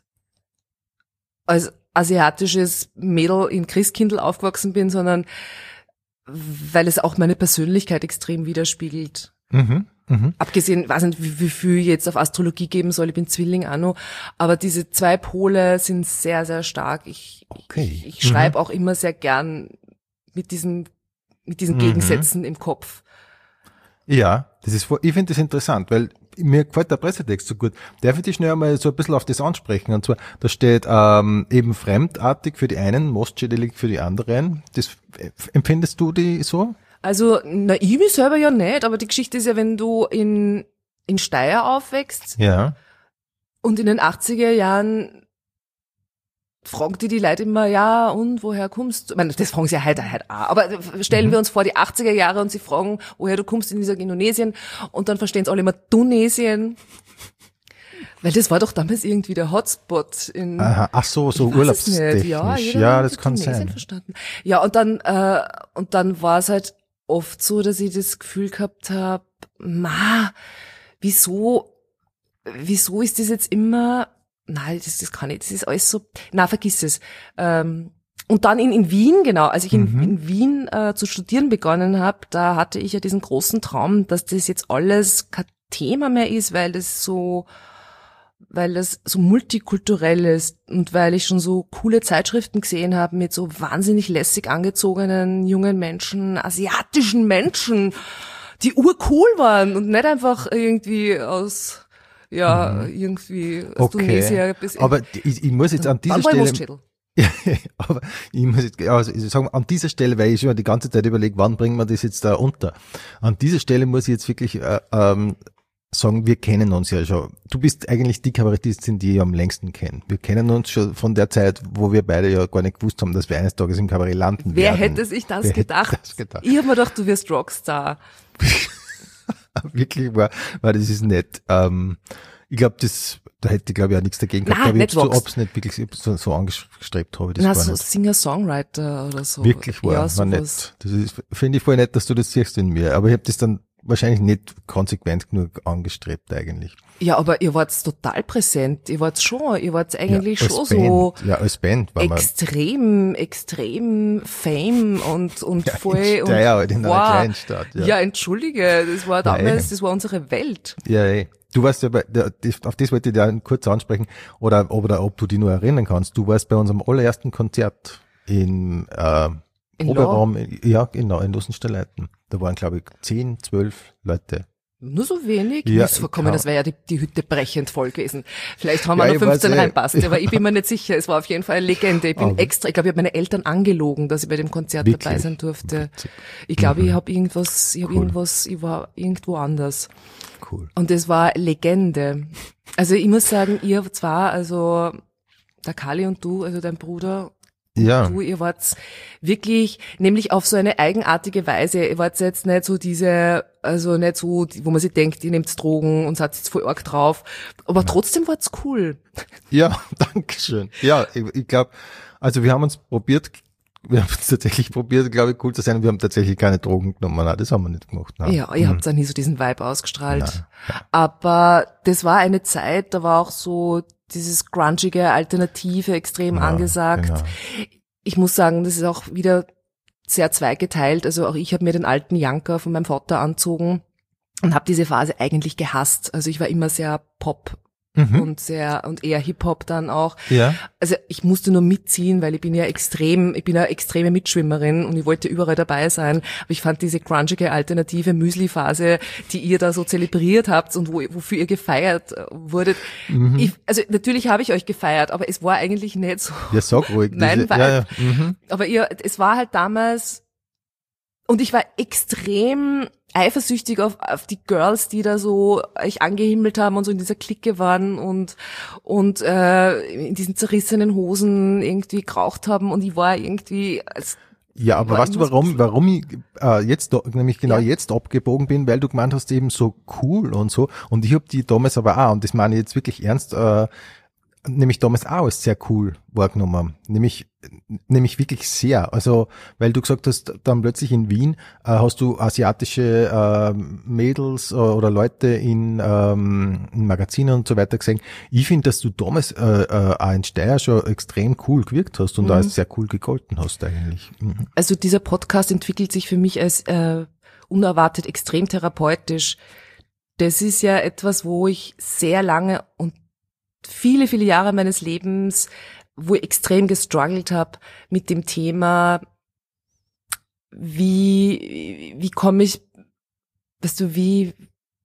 als asiatisches Mädel in Christkindl aufgewachsen bin, sondern weil es auch meine Persönlichkeit extrem widerspiegelt. Mhm. Mhm. Abgesehen, weiß nicht, wie, wie viel ich jetzt auf Astrologie geben soll, ich bin Zwilling auch noch, aber diese zwei Pole sind sehr, sehr stark. Ich, Okay. ich, ich schreibe auch immer sehr gern mit diesen, mit diesen Mhm. Gegensätzen im Kopf. Ja, das ist, ich finde das interessant, weil mir gefällt der Pressetext so gut. Darf ich dich schnell einmal so ein bisschen auf das ansprechen? Und zwar, da steht ähm, eben fremdartig für die einen, mostschädelig für die anderen. Das empfindest du die so? Also, na, ich mich selber ja nicht, aber die Geschichte ist ja, wenn du in, in Steyr aufwächst Ja. und in den achtziger Jahren fragen die die Leute immer, ja, und woher kommst du? Ich meine, das fragen sie ja heute, heute auch. Aber stellen Mhm. wir uns vor, die achtziger Jahre, und sie fragen, woher du kommst, in dieser Indonesien, und dann verstehen es alle immer Tunesien. Weil das war doch damals irgendwie der Hotspot in, Aha. Ach so, so ich weiß es urlaubstechnisch. nicht. Ja, jeder Ja, hat das kann Tunesien sein. verstanden. Ja, und dann, äh, und dann war es halt oft so, dass ich das Gefühl gehabt habe, ma, wieso, wieso ist das jetzt immer, nein, das, das kann ich, das ist alles so, na, vergiss es. Ähm, und dann in, in Wien, genau, als ich in, Mhm. in Wien äh, zu studieren begonnen habe, da hatte ich ja diesen großen Traum, dass das jetzt alles kein Thema mehr ist, weil das so, weil das so multikulturell ist und weil ich schon so coole Zeitschriften gesehen habe mit so wahnsinnig lässig angezogenen jungen Menschen, asiatischen Menschen, die urcool waren und nicht einfach irgendwie aus, ja, irgendwie aus Okay. Tunesien bis Aber ich, ich muss jetzt an dieser Dann war ich Stelle, Mostschädel. ja, aber ich muss jetzt, also ich sag mal, an dieser Stelle, weil ich schon die ganze Zeit überlege, wann bringen wir das jetzt da unter? An dieser Stelle muss ich jetzt wirklich äh, ähm, sagen, wir kennen uns ja schon. Du bist eigentlich die Kabarettistin, die ich am längsten kenne. Wir kennen uns schon von der Zeit, wo wir beide ja gar nicht gewusst haben, dass wir eines Tages im Kabarett landen Wer werden. hätte sich das Wer hätte gedacht? das gedacht? Ich habe mir gedacht, du wirst Rockstar. Wirklich war, war das ist nett. Ähm, ich glaube, das, da hätte ich glaube ich auch nichts dagegen gehabt, Nein, aber nicht ich so, Rockst- ob's nicht wirklich so, so angestrebt habe, das Na, gar so nicht. Singer-Songwriter oder so. Wirklich war, ja, war sowas. nett. Das ist, finde ich voll nett, dass du das siehst in mir. Aber ich habe das dann wahrscheinlich nicht konsequent genug angestrebt eigentlich. Ja, aber ihr wart total präsent. Ihr wart schon, ihr wart eigentlich ja, schon Band, so ja, als Band war extrem, extrem Fame und, und ja, voll. In Steyr, halt in wow. einer kleinen Stadt. Ja. ja, entschuldige, das war damals, Nein. das war unsere Welt. Ja, ey. Du warst ja bei, auf das wollte ich dir kurz ansprechen, oder, oder ob du dich nur erinnern kannst. Du warst bei unserem allerersten Konzert in, äh, In Proberaum, ja, genau, in Lussensteleiten. Da waren, glaube ich, zehn, zwölf Leute. Nur so wenig? Ja, Mir ist vorkommen, kann- das wäre ja die, die Hütte brechend voll gewesen. Vielleicht haben wir Ja, noch ich weiß fünfzehn eh. reinpasst, aber ich bin mir nicht sicher. Es war auf jeden Fall eine Legende. Ich bin Aber- extra, ich glaube, ich habe meine Eltern angelogen, dass ich bei dem Konzert Wirklich? dabei sein durfte. Witzig. Ich glaube, Mhm. ich habe irgendwas, ich habe Cool. irgendwas, ich war irgendwo anders. Cool. Und es war Legende. Also ich muss sagen, ihr zwar, also der Kali und du, also dein Bruder, Ja. du, ihr wart wirklich, nämlich auf so eine eigenartige Weise. Ihr wart jetzt nicht so diese, also nicht so, wo man sich denkt, ihr nehmt Drogen und seid jetzt voll arg drauf. Aber trotzdem war's cool. Ja, danke schön. Ja, ich, ich glaube, also wir haben uns probiert, wir haben uns tatsächlich probiert, glaube ich, cool zu sein. Wir haben tatsächlich keine Drogen genommen. Nein, das haben wir nicht gemacht. Nein. Ja, ihr Mhm. habt da nie so diesen Vibe ausgestrahlt. Nein. Aber das war eine Zeit, da war auch so dieses grungige Alternative extrem Ja, angesagt. genau. Ich muss sagen, das ist auch wieder sehr zweigeteilt. Also auch ich habe mir den alten Janker von meinem Vater anzogen und habe diese Phase eigentlich gehasst. Also ich war immer sehr Pop Mhm. und sehr und eher Hip-Hop dann auch. Ja. Also ich musste nur mitziehen, weil ich bin ja extrem, ich bin eine extreme Mitschwimmerin und ich wollte überall dabei sein. Aber ich fand diese grungige alternative Müsli-Phase, die ihr da so zelebriert habt und wo, wofür ihr gefeiert wurdet. Mhm. Ich, also natürlich habe ich euch gefeiert, aber es war eigentlich nicht so. Ja, sag ruhig. Nein, diese, weil- ja, ja. Mhm. Aber ihr, es war halt damals, und ich war extrem eifersüchtig auf, auf die Girls, die da so euch angehimmelt haben und so in dieser Clique waren und und äh, in diesen zerrissenen Hosen irgendwie geraucht haben und ich war irgendwie als Ja, aber war weißt du, irgendwas warum, warum ich äh, jetzt, da- nämlich genau Ja. jetzt abgebogen bin, weil du gemeint hast, eben so cool und so. Und ich habe die damals aber auch, und das meine ich jetzt wirklich ernst, äh, nämlich damals auch als sehr cool wahrgenommen. Nämlich, nämlich wirklich sehr. Also, weil du gesagt hast, dann plötzlich in Wien äh, hast du asiatische äh, Mädels äh, oder Leute in, ähm, in Magazinen und so weiter gesehen. Ich finde, dass du damals äh, äh, auch in Steyr schon extrem cool gewirkt hast und Mhm. da als sehr cool gegolten hast eigentlich. Mhm. also dieser Podcast entwickelt sich für mich als äh, unerwartet extrem therapeutisch. Das ist ja etwas, wo ich sehr lange und viele, viele Jahre meines Lebens, wo ich extrem gestruggelt habe mit dem Thema, wie, wie komme ich, weißt du, wie,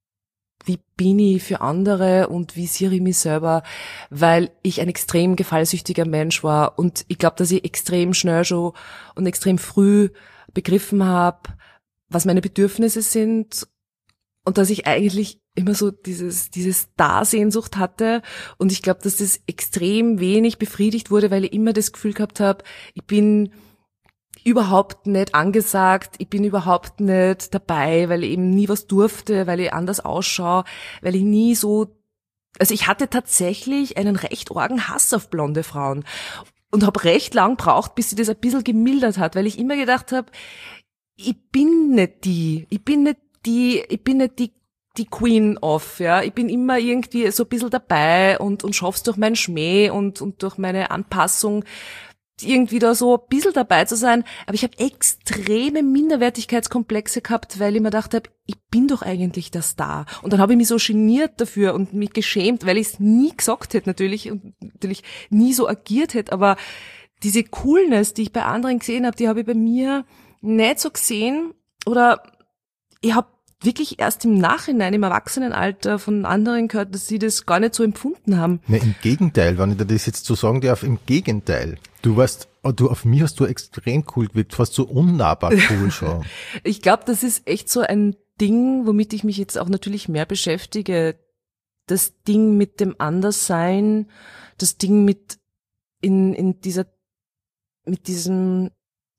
wie bin ich für andere und wie sehe ich mich selber, weil ich ein extrem gefallsüchtiger Mensch war und ich glaube, dass ich extrem schnell schon und extrem früh begriffen habe, was meine Bedürfnisse sind und dass ich eigentlich immer so dieses dieses Dasehnsucht hatte und ich glaube, dass das extrem wenig befriedigt wurde, weil ich immer das Gefühl gehabt habe, ich bin überhaupt nicht angesagt, ich bin überhaupt nicht dabei, weil ich eben nie was durfte, weil ich anders ausschaue, weil ich nie so, also ich hatte tatsächlich einen recht argen Hass auf blonde Frauen und habe recht lang gebraucht, bis sie das ein bisschen gemildert hat, weil ich immer gedacht habe, ich bin nicht die, ich bin nicht die, ich bin nicht die die Queen of, ja. Ich bin immer irgendwie so ein bisschen dabei und, und schaff's durch meinen Schmäh und, und durch meine Anpassung irgendwie da so ein bisschen dabei zu sein. Aber ich habe extreme Minderwertigkeitskomplexe gehabt, weil ich mir gedacht habe, ich bin doch eigentlich der Star. Und dann habe ich mich so geniert dafür und mich geschämt, weil ich es nie gesagt hätte natürlich und natürlich nie so agiert hätte. Aber diese Coolness, die ich bei anderen gesehen habe, die habe ich bei mir nicht so gesehen oder ich habe wirklich erst im Nachhinein, im Erwachsenenalter von anderen gehört, dass sie das gar nicht so empfunden haben. Ne, im Gegenteil, wenn ich dir das jetzt so sagen darf, im Gegenteil. Du warst, du, auf mich hast du extrem cool gewirkt, fast so unnahbar cool schon. Ich glaube, das ist echt so ein Ding, womit ich mich jetzt auch natürlich mehr beschäftige. Das Ding mit dem Anderssein, das Ding mit in, in dieser, mit diesem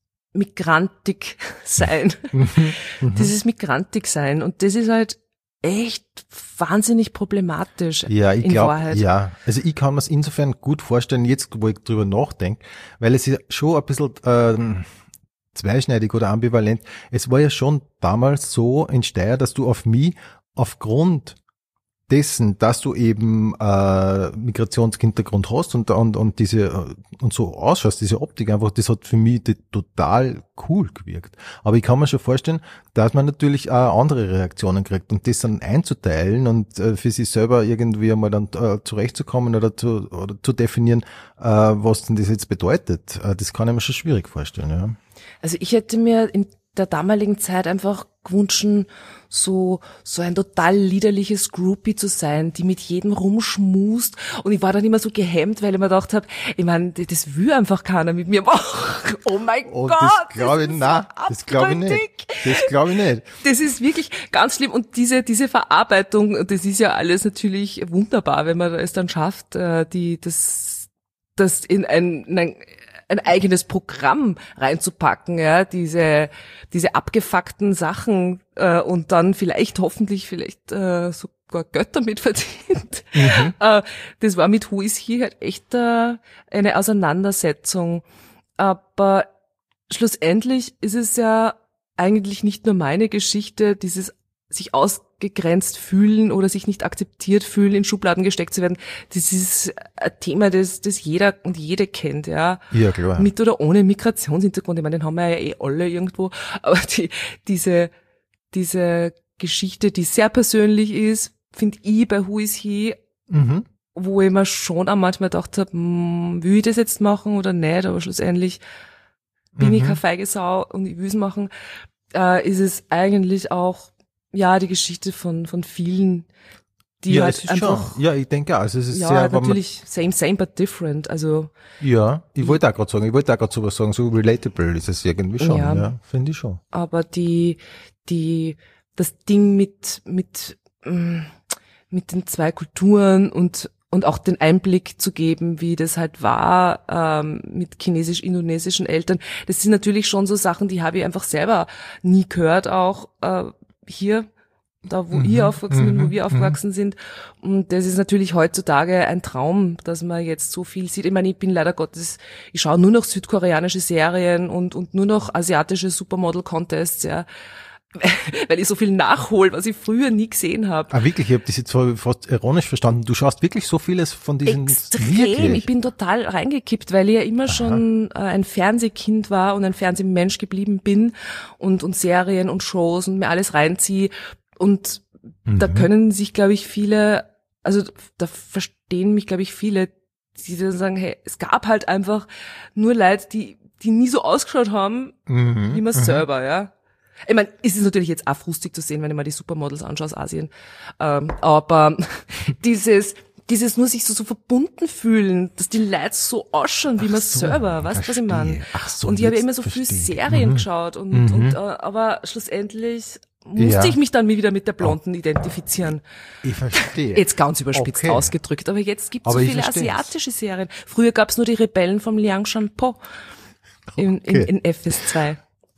migrantig sein. Dieses migrantig sein. Und das ist halt echt wahnsinnig problematisch. Ja, ich in glaube, Wahrheit. ja. Also ich kann mir es insofern gut vorstellen, jetzt wo ich drüber nachdenke, weil es ja schon ein bisschen ähm, zweischneidig oder ambivalent. Es war ja schon damals so in Steyr, dass du auf mich aufgrund dessen, dass du eben äh, Migrationshintergrund hast und und und diese äh, und so ausschaust, diese Optik einfach, das hat für mich die, total cool gewirkt. Aber ich kann mir schon vorstellen, dass man natürlich auch andere Reaktionen kriegt und das dann einzuteilen und äh, für sich selber irgendwie einmal dann äh, zurechtzukommen oder zu oder zu definieren, äh, was denn das jetzt bedeutet. Äh, das kann ich mir schon schwierig vorstellen, ja. Also ich hätte mir in der damaligen Zeit einfach gewünscht, so so ein total liederliches Groupie zu sein, die mit jedem rumschmust, und ich war dann immer so gehemmt, weil ich mir gedacht habe, ich meine, das will einfach keiner mit mir machen. Oh mein Oh, Gott, das glaube ich, ist nein, so das glaube ich nicht. Das glaube ich nicht. Das ist wirklich ganz schlimm, und diese diese Verarbeitung, das ist ja alles natürlich wunderbar, wenn man es dann schafft, äh, die das das in ein, in ein ein eigenes Programm reinzupacken, ja, diese diese abgefuckten Sachen äh, und dann vielleicht hoffentlich vielleicht äh, sogar Götter mit verdient. Mhm. Äh, das war mit Who Is He halt echt äh, eine Auseinandersetzung. Aber schlussendlich ist es ja eigentlich nicht nur meine Geschichte, dieses sich ausgegrenzt fühlen oder sich nicht akzeptiert fühlen, in Schubladen gesteckt zu werden. Das ist ein Thema, das, das jeder und jede kennt, ja. Ja, klar. Mit oder ohne Migrationshintergrund. Ich meine, den haben wir ja eh alle irgendwo. Aber die, diese, diese Geschichte, die sehr persönlich ist, finde ich bei Who Is He, mhm. wo ich mir schon auch manchmal gedacht habe, hm, will ich das jetzt machen oder nicht, aber schlussendlich bin mhm. ich keine feige Sau und ich will es machen, äh, ist es eigentlich auch ja, die Geschichte von von vielen, die ja, halt es ist einfach... Schon. Ja, ich denke auch. Also es ist ja, sehr, natürlich same, same, but different. Also ja, ich wollte auch gerade sagen, ich wollte auch gerade sowas sagen, so relatable ist es irgendwie schon, ja, ja, finde ich schon. Aber die, die, das Ding mit, mit, mit den zwei Kulturen und und auch den Einblick zu geben, wie das halt war ähm, mit chinesisch-indonesischen Eltern, das sind natürlich schon so Sachen, die habe ich einfach selber nie gehört, auch äh, hier, da wo mhm, ich aufgewachsen bin, wo wir aufgewachsen mhm. sind. Und das ist natürlich heutzutage ein Traum, dass man jetzt so viel sieht. Ich meine, ich bin leider Gottes, ich schaue nur noch südkoreanische Serien und und nur noch asiatische Supermodel-Contests, ja, weil ich so viel nachhole, was ich früher nie gesehen habe. Ah, wirklich? Ich habe das jetzt fast ironisch verstanden. Du schaust wirklich so vieles von diesen... Extrem. Wirklich? Ich bin total reingekippt, weil ich ja immer Aha. schon äh, ein Fernsehkind war und ein Fernsehmensch geblieben bin und und Serien und Shows und mir alles reinziehe. Und mhm. da können sich, glaube ich, viele, also da verstehen mich, glaube ich, viele, die dann sagen, hey, es gab halt einfach nur Leute, die die nie so ausgeschaut haben, mhm. wie man mhm. selber, ja. Ich meine, es ist natürlich jetzt auch frustig zu sehen, wenn ich mal die Supermodels anschaue aus Asien. Ähm, aber dieses, dieses nur sich so, so verbunden fühlen, dass die Leute so ausschauen, wie Ach man so, selber, weißt du, was ich meine? So, und ich habe ja immer so verstehe. viele Serien mhm. geschaut und, mhm. und äh, aber schlussendlich musste ja. ich mich dann wieder mit der Blonden oh. identifizieren. Ich verstehe. Jetzt ganz überspitzt okay. ausgedrückt, aber jetzt gibt es so viele asiatische Serien. Früher gab es nur die Rebellen vom Liang Shanpo in, okay. in, in F S zwei.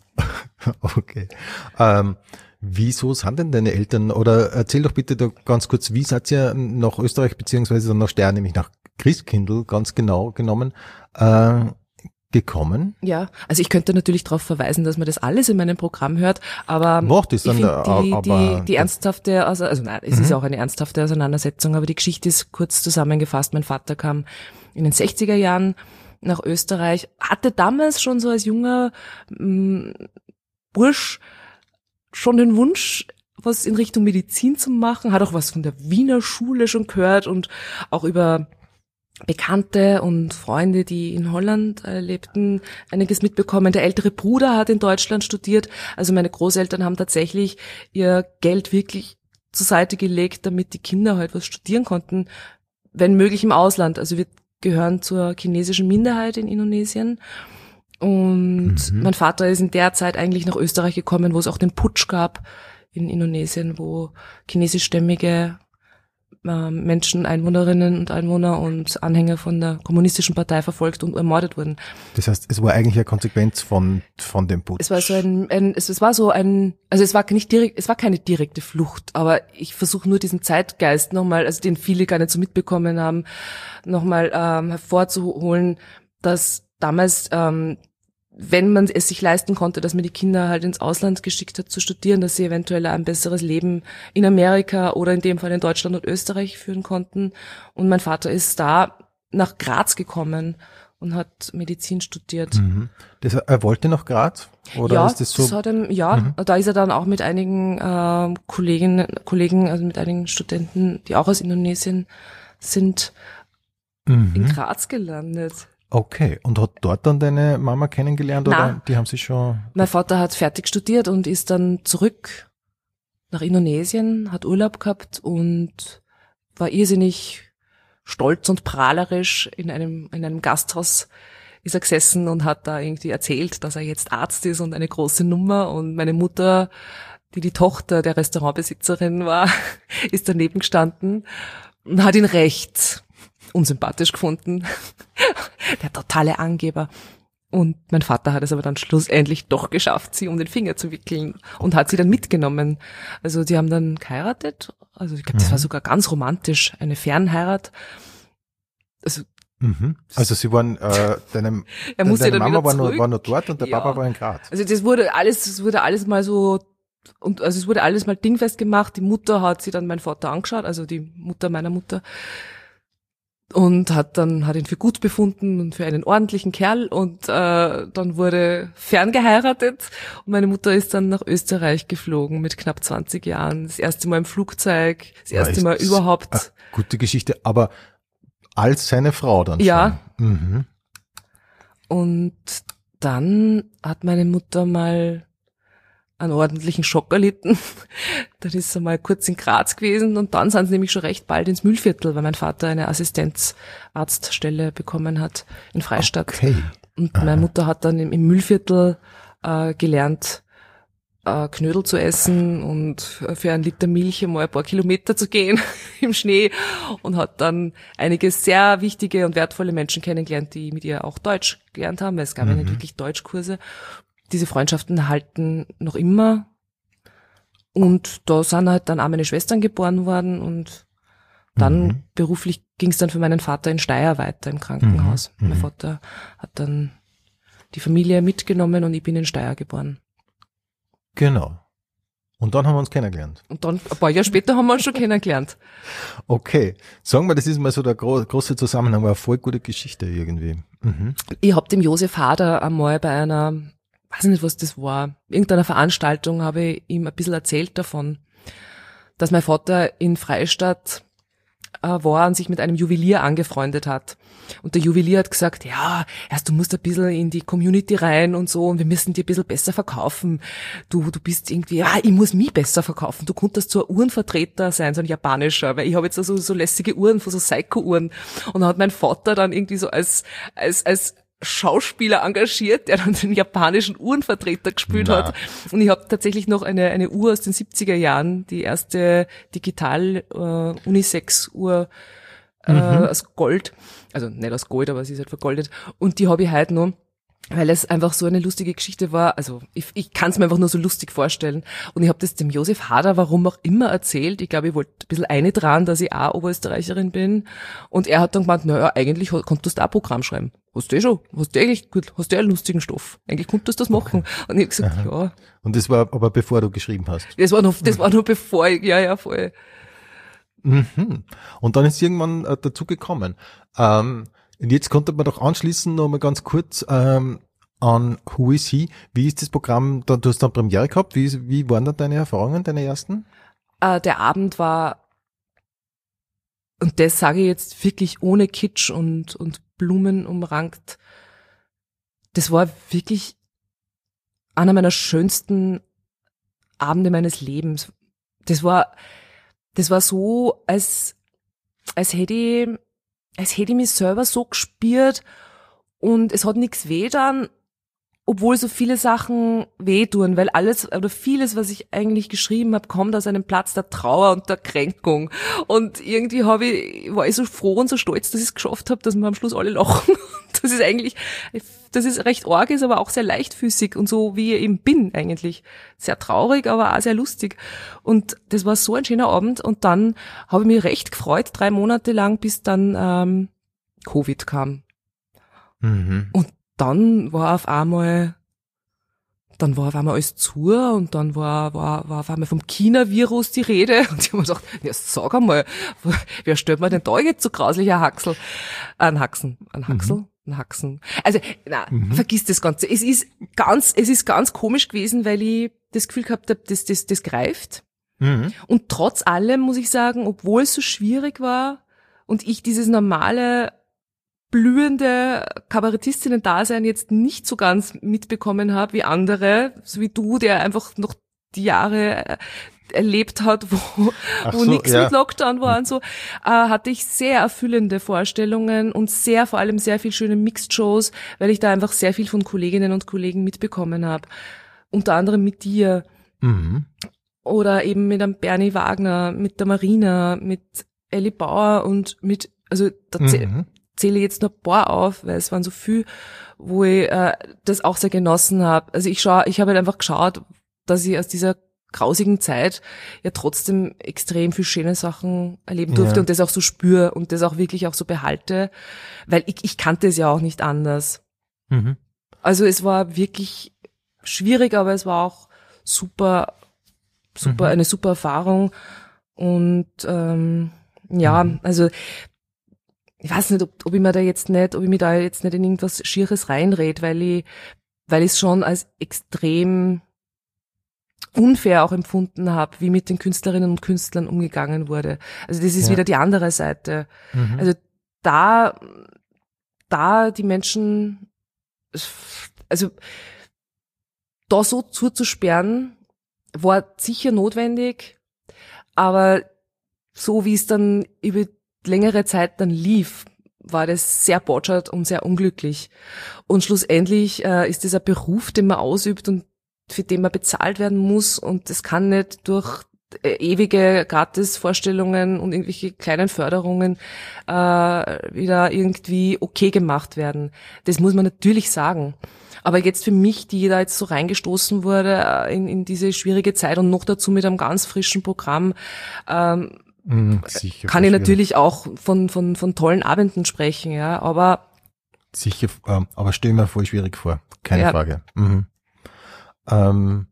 Okay. Ähm, wieso sind denn deine Eltern, oder erzähl doch bitte da ganz kurz, wie seid ihr nach Österreich beziehungsweise dann nach Steyr, nämlich nach Christkindl ganz genau genommen, äh, gekommen? Ja, also ich könnte natürlich darauf verweisen, dass man das alles in meinem Programm hört, aber Macht es dann ich da, die, aber die, die ernsthafte, also, also nein, es mhm. ist auch eine ernsthafte Auseinandersetzung, aber die Geschichte ist kurz zusammengefasst. Mein Vater kam in den sechziger Jahren nach Österreich, hatte damals schon so als junger mh, Bursch schon den Wunsch, was in Richtung Medizin zu machen, hat auch was von der Wiener Schule schon gehört und auch über Bekannte und Freunde, die in Holland äh, lebten, einiges mitbekommen. Der ältere Bruder hat in Deutschland studiert, also meine Großeltern haben tatsächlich ihr Geld wirklich zur Seite gelegt, damit die Kinder halt was studieren konnten, wenn möglich im Ausland. Also wir gehören zur chinesischen Minderheit in Indonesien. Und mhm. mein Vater ist in der Zeit eigentlich nach Österreich gekommen, wo es auch den Putsch gab in Indonesien, wo chinesischstämmige äh, Menschen, Einwohnerinnen und Einwohner und Anhänger von der kommunistischen Partei verfolgt und ermordet wurden. Das heißt, es war eigentlich eine Konsequenz von von dem Putsch. Es war so ein, ein es, es war so ein, also es war nicht direkt, es war keine direkte Flucht, aber ich versuche nur diesen Zeitgeist nochmal, also den viele gar nicht so mitbekommen haben, nochmal ähm, hervorzuholen, dass damals ähm, wenn man es sich leisten konnte, dass man die Kinder halt ins Ausland geschickt hat zu studieren, dass sie eventuell ein besseres Leben in Amerika oder in dem Fall in Deutschland und Österreich führen konnten. Und mein Vater ist da nach Graz gekommen und hat Medizin studiert. Mhm. Das, er wollte nach Graz? Oder ja, ist das so? Das hat ihm, ja, mhm. da ist er dann auch mit einigen äh, Kollegen, Kollegen, also mit einigen Studenten, die auch aus Indonesien sind, mhm. in Graz gelandet. Okay, und hat dort dann deine Mama kennengelernt? Nein. Oder die haben sich schon... Mein Vater hat fertig studiert und ist dann zurück nach Indonesien, hat Urlaub gehabt und war irrsinnig stolz und prahlerisch in einem in einem Gasthaus ist er gesessen und hat da irgendwie erzählt, dass er jetzt Arzt ist und eine große Nummer. Und meine Mutter, die die Tochter der Restaurantbesitzerin war, ist daneben gestanden und hat ihn recht unsympathisch gefunden. Der totale Angeber. Und mein Vater hat es aber dann schlussendlich doch geschafft, sie um den Finger zu wickeln und hat sie dann mitgenommen. Also die haben dann geheiratet. Also ich glaube, das war sogar ganz romantisch, eine Fernheirat. Also, mhm. also sie waren, äh, deine, er musste deine dann Mama wieder war nur, zurück. war nur dort und der Ja. Papa war in Graz. Also das wurde alles, das wurde alles mal so, und also es wurde alles mal dingfest gemacht. Die Mutter hat sie dann mein Vater angeschaut, also die Mutter meiner Mutter. Und hat dann, hat ihn für gut befunden und für einen ordentlichen Kerl und äh, dann wurde ferngeheiratet und meine Mutter ist dann nach Österreich geflogen mit knapp zwanzig Jahren. Das erste Mal im Flugzeug, das erste Ja, Mal ist überhaupt. eine gute Geschichte, aber als seine Frau dann Ja. schon. Mhm. Und dann hat meine Mutter mal einen ordentlichen Schock erlitten. Dann ist sie mal kurz in Graz gewesen und dann sind sie nämlich schon recht bald ins Mühlviertel, weil mein Vater eine Assistenzarztstelle bekommen hat in Freistadt. Okay. Und Aha. meine Mutter hat dann im, im Mühlviertel äh, gelernt, äh, Knödel zu essen und für einen Liter Milch einmal ein paar Kilometer zu gehen im Schnee und hat dann einige sehr wichtige und wertvolle Menschen kennengelernt, die mit ihr auch Deutsch gelernt haben. Es gab ja Mhm. nicht wirklich Deutschkurse. Diese Freundschaften halten noch immer. Und da sind halt dann auch meine Schwestern geboren worden und dann Mhm. beruflich ging es dann für meinen Vater in Steyr weiter im Krankenhaus. Mhm. Mein Vater hat dann die Familie mitgenommen und ich bin in Steyr geboren. Genau. Und dann haben wir uns kennengelernt. Und dann, ein paar Jahre später haben wir uns schon kennengelernt. Okay. Sagen wir, das ist mal so der gro- große Zusammenhang, war eine voll gute Geschichte irgendwie. Mhm. Ich hab dem Josef Hader einmal bei einer, weiß nicht, was das war, irgendeiner Veranstaltung habe ich ihm ein bisschen erzählt davon, dass mein Vater in Freistadt äh, war und sich mit einem Juwelier angefreundet hat. Und der Juwelier hat gesagt, ja, erst du musst ein bisschen in die Community rein und so und wir müssen dir ein bisschen besser verkaufen. Du du bist irgendwie, ja, ich muss mich besser verkaufen. Du konntest so ein Uhrenvertreter sein, so ein japanischer, weil ich habe jetzt so, so lässige Uhren, so Seiko-Uhren. Und dann hat mein Vater dann irgendwie so als als als Schauspieler engagiert, der dann den japanischen Uhrenvertreter gespielt Na. hat. Und ich habe tatsächlich noch eine eine Uhr aus den siebziger Jahren, die erste digital äh, Unisex-Uhr äh, Mhm. aus Gold. Also nicht aus Gold, aber sie ist halt vergoldet. Und die habe ich halt noch, weil es einfach so eine lustige Geschichte war. Also ich, ich kann es mir einfach nur so lustig vorstellen. Und ich habe das dem Josef Hader, warum auch immer, erzählt. Ich glaube, ich wollte ein bisschen eine dran, dass ich auch Oberösterreicherin bin. Und er hat dann gemeint, naja, eigentlich konntest du auch Programm schreiben. Hast du eh schon, hast du eigentlich gut, hast du eh einen lustigen Stoff. Eigentlich konntest du das machen. Und ich habe gesagt, Aha. ja. Und das war aber bevor du geschrieben hast. Das war noch, das war nur bevor ich, ja, ja, voll. Mhm. Und dann ist irgendwann äh, dazu gekommen. Ähm, und jetzt konnte man doch anschließen noch mal ganz kurz ähm, an Who is He? Wie ist das Programm? Da, du hast dann Premiere gehabt. Wie, ist- wie waren da deine Erfahrungen, deine ersten? Äh, der Abend war, und das sage ich jetzt wirklich ohne Kitsch und, und Blumen umrankt, das war wirklich einer meiner schönsten Abende meines Lebens. Das war, das war so, als, als hätte ich, als hätte ich mich selber so gespürt und es hat nichts weh dann, obwohl so viele Sachen wehtun, weil alles oder vieles, was ich eigentlich geschrieben habe, kommt aus einem Platz der Trauer und der Kränkung. Und irgendwie habe ich, war ich so froh und so stolz, dass ich es geschafft habe, dass wir am Schluss alle lachen. Das ist eigentlich, das ist recht arg, ist aber auch sehr leichtfüßig und so, wie ich eben bin eigentlich. Sehr traurig, aber auch sehr lustig. Und das war so ein schöner Abend. Und dann habe ich mich recht gefreut, drei Monate lang, bis dann ähm, Covid kam. Mhm. Und dann war auf einmal, dann war auf einmal alles zu und dann war, war, war auf einmal vom China-Virus die Rede und ich habe mir gedacht, ja, sag einmal, wer stellt mir denn da jetzt so grauslich ein Haxel? Ein Haxen, ein Haxel? Mhm. Ein Haxen. Also, na, mhm. vergiss das Ganze. Es ist ganz, es ist ganz komisch gewesen, weil ich das Gefühl gehabt habe, das, das, das greift. Mhm. Und trotz allem muss ich sagen, obwohl es so schwierig war und ich dieses normale, blühende Kabarettistinnen-Dasein jetzt nicht so ganz mitbekommen habe wie andere, so wie du, der einfach noch die Jahre erlebt hat, wo, wo so, nichts ja. mit Lockdown war und so, äh, hatte ich sehr erfüllende Vorstellungen und sehr, vor allem sehr viel schöne Mixed-Shows, weil ich da einfach sehr viel von Kolleginnen und Kollegen mitbekommen habe. Unter anderem mit dir. Mhm. Oder eben mit einem Bernie Wagner, mit der Marina, mit Elli Bauer und mit, also da mhm. zähle ich jetzt noch ein paar auf, weil es waren so viel, wo ich äh, das auch sehr genossen habe. Also ich schaue, ich habe halt einfach geschaut, dass ich aus dieser grausigen Zeit ja trotzdem extrem viel schöne Sachen erleben durfte ja. und das auch so spüre und das auch wirklich auch so behalte, weil ich, ich kannte es ja auch nicht anders. Mhm. Also es war wirklich schwierig, aber es war auch super, super, mhm. eine super Erfahrung und ähm, ja, mhm. also ich weiß nicht, ob, ob ich mir da jetzt nicht, ob ich mir da jetzt nicht in irgendwas Schieres reinrede, weil ich, weil ich es schon als extrem unfair auch empfunden habe, wie mit den Künstlerinnen und Künstlern umgegangen wurde. Also das ist ja. wieder die andere Seite. Mhm. Also da, da die Menschen, also da so zuzusperren, war sicher notwendig, aber so wie es dann über längere Zeit dann lief, war das sehr botschert und sehr unglücklich. Und schlussendlich äh, ist das ein Beruf, den man ausübt und für den man bezahlt werden muss und das kann nicht durch äh, ewige Gratisvorstellungen und irgendwelche kleinen Förderungen äh, wieder irgendwie okay gemacht werden. Das muss man natürlich sagen. Aber jetzt für mich, die da jetzt so reingestoßen wurde äh, in, in diese schwierige Zeit und noch dazu mit einem ganz frischen Programm, ähm, mhm, sicher, kann ich natürlich auch von von von tollen Abenden sprechen, ja, aber sicher, ähm, aber stell mir voll schwierig vor, keine ja. Frage. Mhm. Ähm,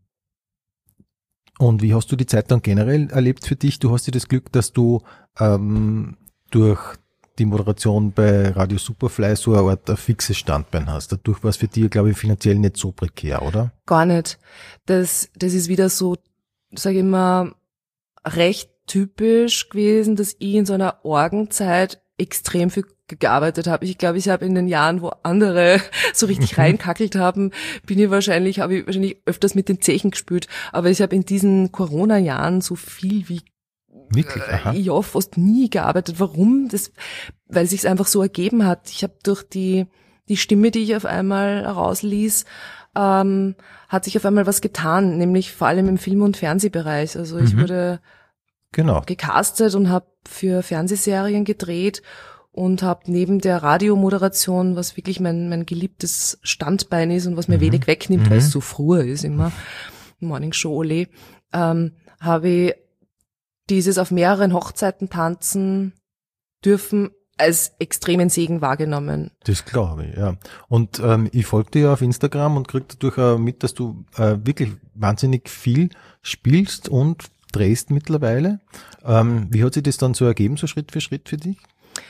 und wie hast du die Zeit dann generell erlebt für dich? Du hast ja das Glück, dass du ähm, durch die Moderation bei Radio Superfly so eine Art ein fixes Standbein hast. Dadurch war es für dich, glaube ich, finanziell nicht so prekär, oder? Gar nicht. Das das ist wieder so, sage ich mal, recht typisch gewesen, dass ich in so einer Orgenzeit extrem viel gearbeitet habe. Ich glaube, ich habe in den Jahren, wo andere so richtig reinkackelt haben, bin ich wahrscheinlich, habe ich wahrscheinlich öfters mit den Zechen gespült. Aber ich habe in diesen Corona-Jahren so viel wie Wirklich? Aha. Äh, ja, fast nie gearbeitet. Warum? Das, weil es sich einfach so ergeben hat. Ich habe durch die die Stimme, die ich auf einmal rausließ, ähm, hat sich auf einmal was getan, nämlich vor allem im Film- und Fernsehbereich. Also ich mhm. wurde genau. gecastet und habe für Fernsehserien gedreht und habe neben der Radiomoderation, was wirklich mein mein geliebtes Standbein ist und was mir mhm. wenig wegnimmt, mhm. weil es so früher ist immer, Morning Show Ole, ähm, habe ich dieses auf mehreren Hochzeiten tanzen dürfen als extremen Segen wahrgenommen. Das glaube ich, ja. Und ähm, ich folge dir ja auf Instagram und krieg dadurch auch mit, dass du äh, wirklich wahnsinnig viel spielst und drehst mittlerweile. Ähm, wie hat sich das dann so ergeben, so Schritt für Schritt für dich?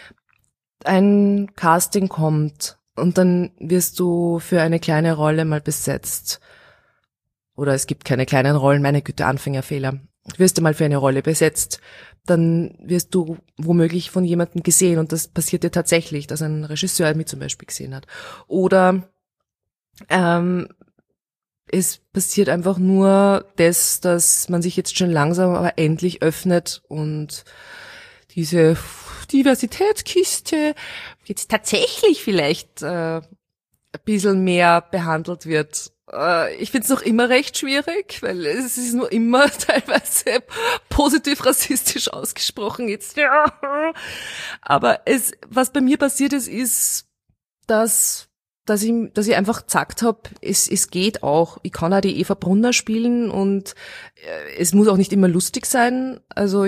Ein Casting kommt und dann wirst du für eine kleine Rolle mal besetzt. Oder es gibt keine kleinen Rollen, meine Güte, Anfängerfehler. Du wirst einmal für eine Rolle besetzt, dann wirst du womöglich von jemandem gesehen und das passiert dir tatsächlich, dass ein Regisseur mich zum Beispiel gesehen hat. Oder ähm, es passiert einfach nur das, dass man sich jetzt schon langsam aber endlich öffnet und diese Diversitätskiste jetzt tatsächlich vielleicht äh, ein bisschen mehr behandelt wird. Äh, ich finde es noch immer recht schwierig, weil es ist nur immer teilweise positiv rassistisch ausgesprochen jetzt. Ja. Aber es, was bei mir passiert ist, ist, dass dass ich, dass ich einfach gesagt habe, es, es geht auch. Ich kann auch die Eva Brunner spielen und äh, es muss auch nicht immer lustig sein. Also ich habe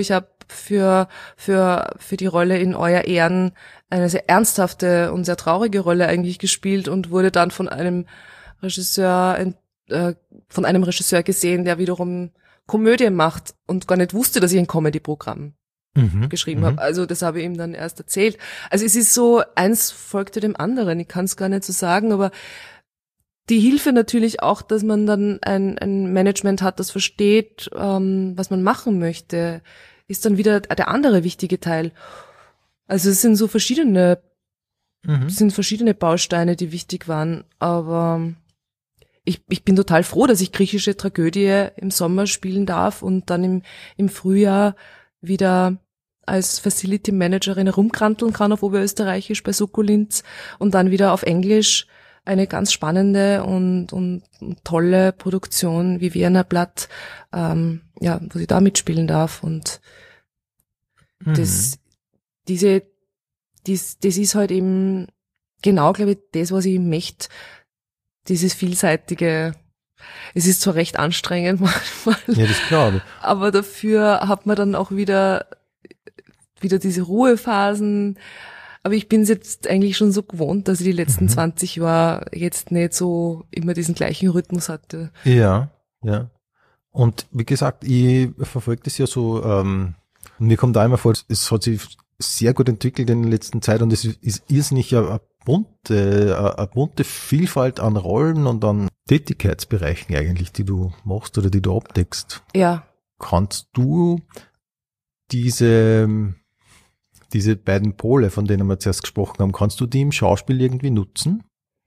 für, für, für die Rolle in Euer Ehren eine sehr ernsthafte und sehr traurige Rolle eigentlich gespielt und wurde dann von einem Regisseur, äh, von einem Regisseur gesehen, der wiederum Komödie macht und gar nicht wusste, dass ich ein Comedy-Programm mhm, geschrieben mhm. habe. Also das habe ich ihm dann erst erzählt. Also es ist so, eins folgte dem anderen. Ich kann es gar nicht so sagen, aber die Hilfe natürlich auch, dass man dann ein, ein Management hat, das versteht, ähm, was man machen möchte, ist dann wieder der andere wichtige Teil. Also es sind so verschiedene, mhm. es sind verschiedene Bausteine, die wichtig waren, aber ich, ich bin total froh, dass ich griechische Tragödie im Sommer spielen darf und dann im, im Frühjahr wieder als Facility Managerin herumkranteln kann auf Oberösterreichisch bei Sukkulinz und dann wieder auf Englisch eine ganz spannende und, und, und tolle Produktion wie Wiener Blatt, ähm, ja, wo sie da mitspielen darf und mhm. das, diese, dies, das ist halt eben genau, glaube ich, das, was ich möchte, dieses vielseitige. Es ist zwar recht anstrengend manchmal, ja, das glaube ich. Aber dafür hat man dann auch wieder, wieder diese Ruhephasen. Aber ich bin es jetzt eigentlich schon so gewohnt, dass ich die letzten mhm. zwanzig Jahre jetzt nicht so immer diesen gleichen Rhythmus hatte. Ja, ja. Und wie gesagt, ich verfolge das ja so, ähm, und mir kommt da immer vor, es hat sich sehr gut entwickelt in der letzten Zeit und es ist irrsinnig eine bunte, eine bunte Vielfalt an Rollen und an Tätigkeitsbereichen eigentlich, die du machst oder die du abdeckst. Ja. Kannst du diese, diese beiden Pole, von denen wir zuerst gesprochen haben, kannst du die im Schauspiel irgendwie nutzen?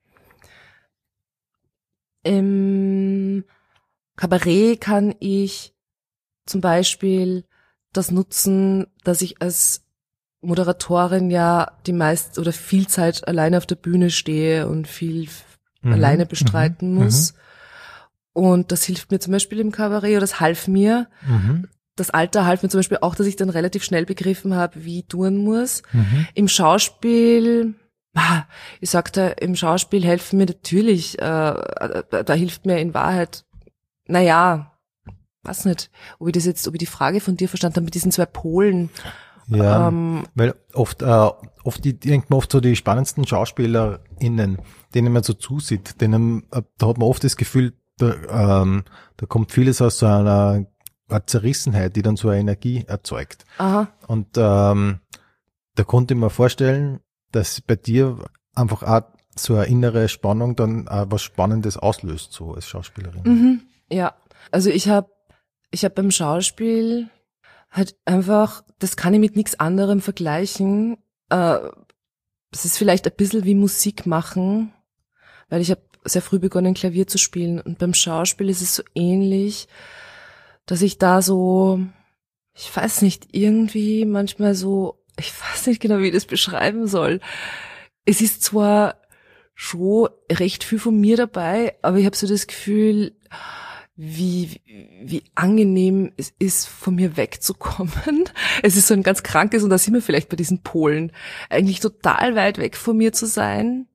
Im Kabarett kann ich zum Beispiel das nutzen, dass ich als Moderatorin ja die meist oder viel Zeit alleine auf der Bühne stehe und viel mhm, alleine bestreiten mhm, muss. Mhm. Und das hilft mir zum Beispiel im Kabarett oder das half mir. Mhm. Das Alter half mir zum Beispiel auch, dass ich dann relativ schnell begriffen habe, wie ich tun muss. Mhm. Im Schauspiel, ich sagte, im Schauspiel helfen mir natürlich, äh, da, da hilft mir in Wahrheit, naja, weiß nicht, ob ich das jetzt, ob ich die Frage von dir verstanden habe mit diesen zwei Polen. Ja, ähm, weil oft, äh, oft die, denkt man oft so die spannendsten SchauspielerInnen, denen man so zusieht, denen, äh, da hat man oft das Gefühl, da, ähm, da kommt vieles aus so einer, einer Zerrissenheit, die dann so eine Energie erzeugt. Aha. Und ähm, da konnte ich mir vorstellen, dass bei dir einfach auch so eine innere Spannung dann auch was Spannendes auslöst, so als Schauspielerin. Mhm, ja, also ich habe ich hab beim Schauspiel halt einfach, das kann ich mit nichts anderem vergleichen. Äh, es ist vielleicht ein bisschen wie Musik machen, weil ich habe sehr früh begonnen, Klavier zu spielen. Und beim Schauspiel ist es so ähnlich, dass ich da so, ich weiß nicht, irgendwie manchmal so, ich weiß nicht genau, wie ich das beschreiben soll. Es ist zwar schon recht viel von mir dabei, aber ich habe so das Gefühl, wie, wie angenehm es ist, von mir wegzukommen. Es ist so ein ganz krankes, und da sind wir vielleicht bei diesen Polen, eigentlich total weit weg von mir zu sein,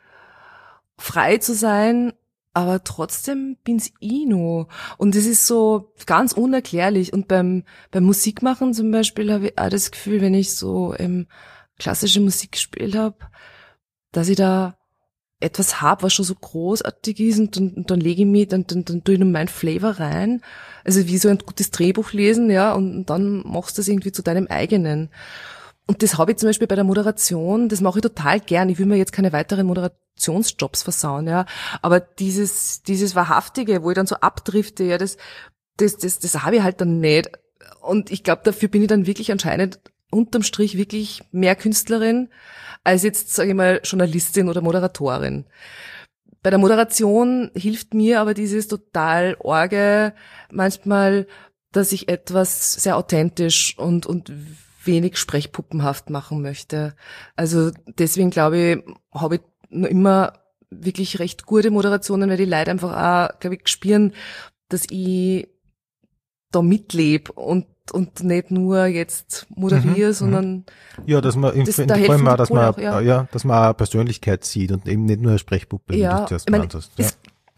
frei zu sein, aber trotzdem bin's ich noch. Und es ist so ganz unerklärlich. Und beim, beim Musikmachen zum Beispiel habe ich auch das Gefühl, wenn ich so ähm, klassische Musik gespielt habe, dass ich da etwas hab, was schon so großartig ist, und dann, und dann lege ich mich, dann, dann, dann tue ich nur meinen Flavor rein. Also wie so ein gutes Drehbuch lesen, ja, und, und dann machst du das irgendwie zu deinem eigenen. Und das habe ich zum Beispiel bei der Moderation, das mache ich total gern. Ich will mir jetzt keine weiteren Moderationsjobs versauen, ja. Aber dieses, dieses Wahrhaftige, wo ich dann so abdrifte, ja, das, das, das, das habe ich halt dann nicht. Und ich glaube, dafür bin ich dann wirklich anscheinend unterm Strich wirklich mehr Künstlerin als jetzt, sage ich mal, Journalistin oder Moderatorin. Bei der Moderation hilft mir aber dieses total Orge manchmal, dass ich etwas sehr authentisch und, und wenig sprechpuppenhaft machen möchte. Also deswegen glaube ich, habe ich noch immer wirklich recht gute Moderationen, weil die Leute einfach auch, glaube ich, spüren, dass ich da mitlebe und und nicht nur jetzt moderiere, mhm, sondern ja, dass man im, das, in da vor allem auch, dass man auch, ja. ja, dass man auch Persönlichkeit sieht und eben nicht nur eine Sprechpuppe, ja, wie du zuerst ich mein, gemeint hast. Ja. Es, es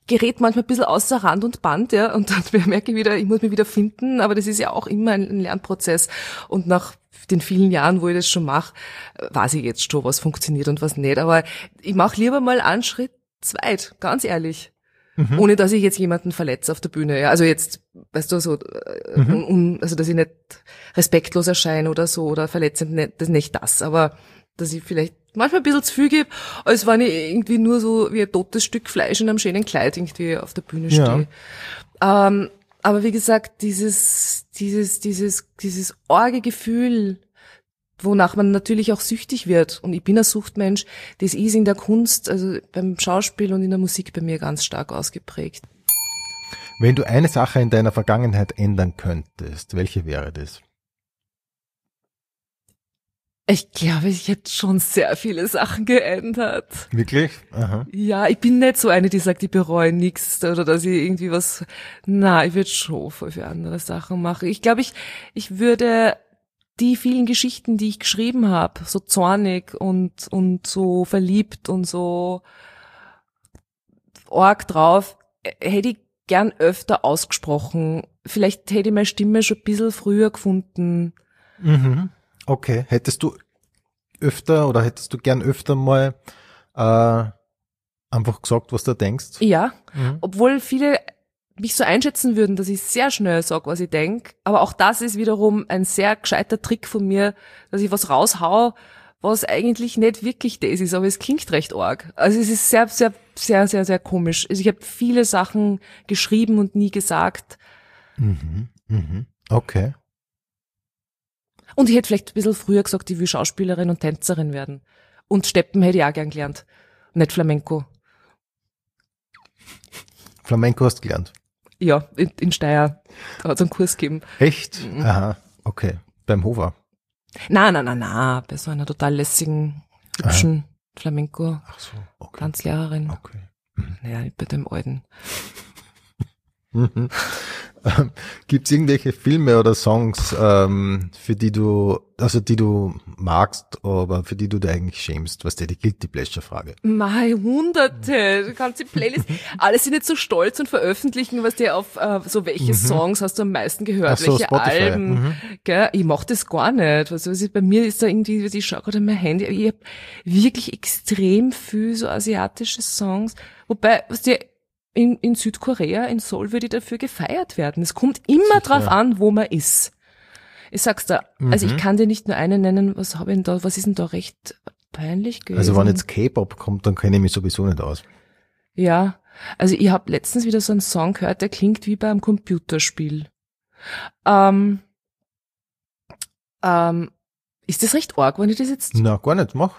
gerät manchmal ein bisschen außer Rand und Band, ja, und dann merke ich wieder, ich muss mich wieder finden, aber das ist ja auch immer ein, ein Lernprozess. Und nach den vielen Jahren, wo ich das schon mache, weiß ich jetzt schon, was funktioniert und was nicht. Aber ich mache lieber mal einen Schritt zweit, ganz ehrlich. Mhm. Ohne dass ich jetzt jemanden verletze auf der Bühne. Ja, also jetzt, weißt du, so, mhm. um, also dass ich nicht respektlos erscheine oder so oder verletzend, nicht, das ist nicht das, aber dass ich vielleicht manchmal ein bisschen zu viel gebe, als wenn ich irgendwie nur so wie ein totes Stück Fleisch in einem schönen Kleid irgendwie auf der Bühne stehe. Ja. Ähm, aber wie gesagt, dieses, dieses, dieses, dieses orge Gefühl, wonach man natürlich auch süchtig wird. Und ich bin ein Suchtmensch, das ist in der Kunst, also beim Schauspiel und in der Musik bei mir ganz stark ausgeprägt. Wenn du eine Sache in deiner Vergangenheit ändern könntest, welche wäre das? Ich glaube, ich hätte schon sehr viele Sachen geändert. Wirklich? Aha. Ja, ich bin nicht so eine, die sagt, ich bereue nichts oder dass ich irgendwie was, na, ich würde schon voll viele andere Sachen machen. Ich glaube, ich, ich würde die vielen Geschichten, die ich geschrieben habe, so zornig und, und so verliebt und so arg drauf, hätte ich gern öfter ausgesprochen. Vielleicht hätte ich meine Stimme schon ein bisschen früher gefunden. Mhm. Okay, hättest du öfter oder hättest du gern öfter mal äh, einfach gesagt, was du denkst? Ja, mhm. obwohl viele mich so einschätzen würden, dass ich sehr schnell sage, was ich denk. Aber auch das ist wiederum ein sehr gescheiter Trick von mir, dass ich was raushau, was eigentlich nicht wirklich das ist, aber es klingt recht arg. Also es ist sehr, sehr, sehr, sehr, sehr komisch. Also ich habe viele Sachen geschrieben und nie gesagt. Mhm. Mhm. Okay. Und ich hätte vielleicht ein bisschen früher gesagt, ich will Schauspielerin und Tänzerin werden. Und Steppen hätte ich auch gern gelernt. Nicht Flamenco. Flamenco hast du gelernt? Ja, in, in Steyr. Da hat es einen Kurs gegeben. Echt? Mhm. Aha, okay. Beim Hofer? Nein, nein, nein, nein. Bei so einer total lässigen, hübschen Aha. Flamenco. Ach so, okay. Tanzlehrerin. Okay. Mhm. Naja, nicht bei dem Alten. Mhm. Gibt es irgendwelche Filme oder Songs, ähm, für die du, also die du magst, aber für die du dich eigentlich schämst? Was dir die Guilty Pleasure Frage? Mei, hunderte, du kannst die Playlist, alle sind nicht so stolz und veröffentlichen, was dir auf, äh, so welche Mhm. Songs hast du am meisten gehört, Ach so, welche Spotify. Alben, Mhm. gell? Ich mach das gar nicht, also was ist, bei mir ist da irgendwie, ich schaue gerade mein Handy, ich hab wirklich extrem viel so asiatische Songs, wobei, was dir In, in Südkorea, in Seoul, würde ich dafür gefeiert werden. Es kommt immer Sicher. drauf an, wo man ist. Ich sag's da, Mhm. also ich kann dir nicht nur einen nennen, was habe ich denn da, was ist denn da recht peinlich gewesen? Also wenn jetzt K-Pop kommt, dann kenne ich mich sowieso nicht aus. Ja, also ich habe letztens wieder so einen Song gehört, der klingt wie beim Computerspiel. Ähm, ähm, ist das recht arg, wenn ich das jetzt... Na, gar nicht, mach.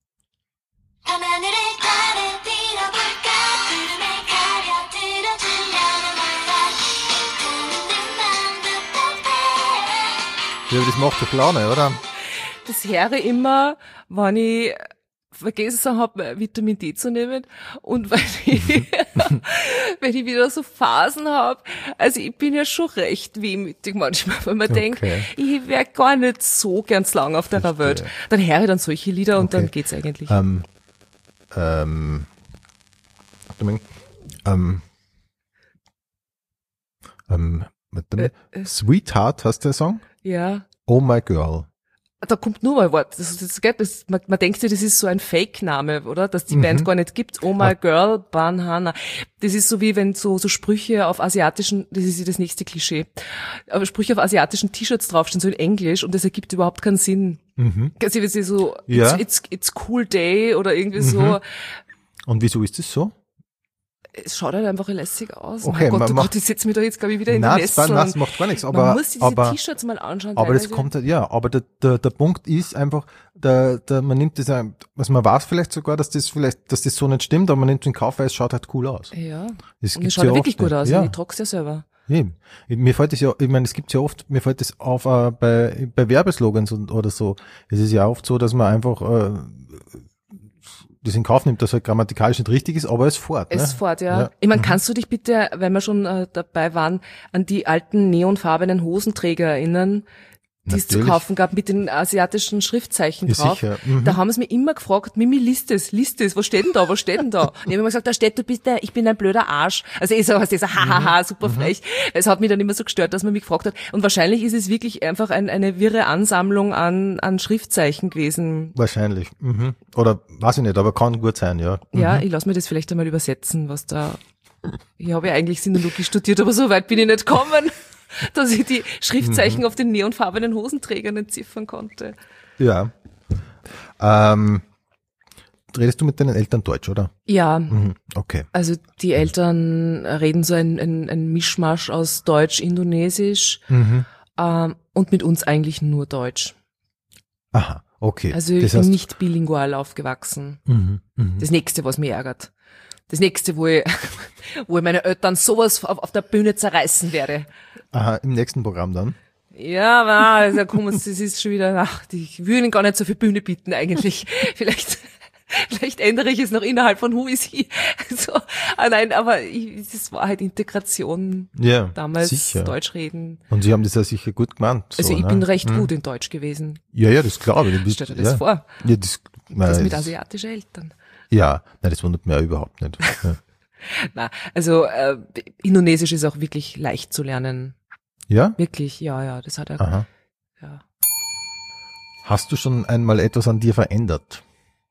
Ja, das macht doch Laune, oder? Das höre ich immer, wenn ich vergessen habe, Vitamin D zu nehmen und wenn ich, wenn ich wieder so Phasen habe. Also ich bin ja schon recht wehmütig manchmal, weil man Okay. denkt, ich wäre gar nicht so gern zu lang auf der Verstehe. Welt. Dann höre ich dann solche Lieder und Okay. dann geht's eigentlich. Ähm, ähm, warte mal. ähm, ähm, warte mal. Äh, äh. Sweetheart, hast du den Song? Ja. Oh My Girl. Da kommt nur mal ein Wort. Das, das, das, das, man, man denkt sich, das ist so ein Fake-Name, oder? Dass die Mhm. Band gar nicht gibt. Oh my Ah. girl, Banhana. Das ist so wie wenn so, so Sprüche auf asiatischen, das ist ja das nächste Klischee, aber Sprüche auf asiatischen T-Shirts draufstehen, so in Englisch, und das ergibt überhaupt keinen Sinn. Mhm. Also, wie sie so, Ja. it's, it's, it's cool day oder irgendwie Mhm. so. Und wieso ist das so? Es schaut halt einfach lässig aus. Okay, mein Gott, man oh macht- Gott, ich setze mich da jetzt, glaube ich, wieder in Nein, die das, war- Nessel. nein, das macht gar nichts, aber, man muss sich diese aber, T-Shirts mal anschauen. aber das teilweise. kommt halt, ja, aber der, der, der Punkt ist einfach, der, der, man nimmt das, ein- also man weiß vielleicht sogar, dass das vielleicht, dass das so nicht stimmt, aber man nimmt den Kauf, weil es schaut halt cool aus. Ja. Das Und es gibt's schaut ja wirklich oft, gut aus. Ja. Ich trage es ja selber. Eben. Mir fällt es ja, ich meine, es gibt ja oft, mir fällt es auf äh, bei, bei Werbeslogans und, oder so. Es ist ja oft so, dass man einfach äh, das in Kauf nimmt, dass halt grammatikalisch nicht richtig ist, aber es fort. Es Ne? fort, ja. Ja. Ich meine, Mhm. kannst du dich bitte, wenn wir schon äh, dabei waren, an die alten neonfarbenen Hosenträger erinnern, die es zu kaufen gab mit den asiatischen Schriftzeichen Ja, drauf. sicher. Mhm. Da haben sie mir immer gefragt, Mimi, liest es, liest es, was steht denn da, was steht denn da? Und ich habe immer gesagt, da steht, du bist der, ich bin ein blöder Arsch. Also ich so, was dieser, hahaha, super frech. Es hat mich dann immer so gestört, dass man mich gefragt hat. Und wahrscheinlich ist es wirklich einfach ein, eine wirre Ansammlung an, an Schriftzeichen gewesen. Wahrscheinlich. Mhm. Oder weiß ich nicht, aber kann gut sein, ja. Ja, Mhm. ich lasse mir das vielleicht einmal übersetzen, was da, ich habe ja eigentlich Sinologie studiert, aber so weit bin ich nicht gekommen, dass ich die Schriftzeichen Mhm. auf den neonfarbenen Hosenträgern entziffern konnte. Ja. Ähm, redest du mit deinen Eltern Deutsch, oder? Ja, Mhm. Okay. also die Eltern reden so ein, ein, ein Mischmasch aus Deutsch, Indonesisch Mhm. ähm, und mit uns eigentlich nur Deutsch. Aha, okay. Also ich das bin heißt, nicht bilingual aufgewachsen. Mhm. Mhm. Das nächste, was mich ärgert. Das nächste, wo ich, wo ich meine Eltern sowas auf, auf der Bühne zerreißen werde. Aha, im nächsten Programm dann. Ja, aber also komm, das ist schon wieder, ach, ich würde Ihnen gar nicht so viel Bühne bieten eigentlich. Vielleicht, vielleicht ändere ich es noch innerhalb von Who is He. So, ah nein, aber ich, das war halt Integration Ja, damals, sicher. Deutsch reden. Und Sie haben das ja sicher gut gemeint. So, Also ich ne? bin recht Mhm. gut in Deutsch gewesen. Ja, ja, das glaube ich. Du bist- Stell dir das ja. vor. Ja, das, Das nein, mit das- asiatischen Eltern. Ja, nein, das wundert mich ja überhaupt nicht. Ja. Na, also äh, Indonesisch ist auch wirklich leicht zu lernen. Ja? Wirklich, ja, ja, das hat er. Aha. Ja. Hast du schon einmal etwas an dir verändert?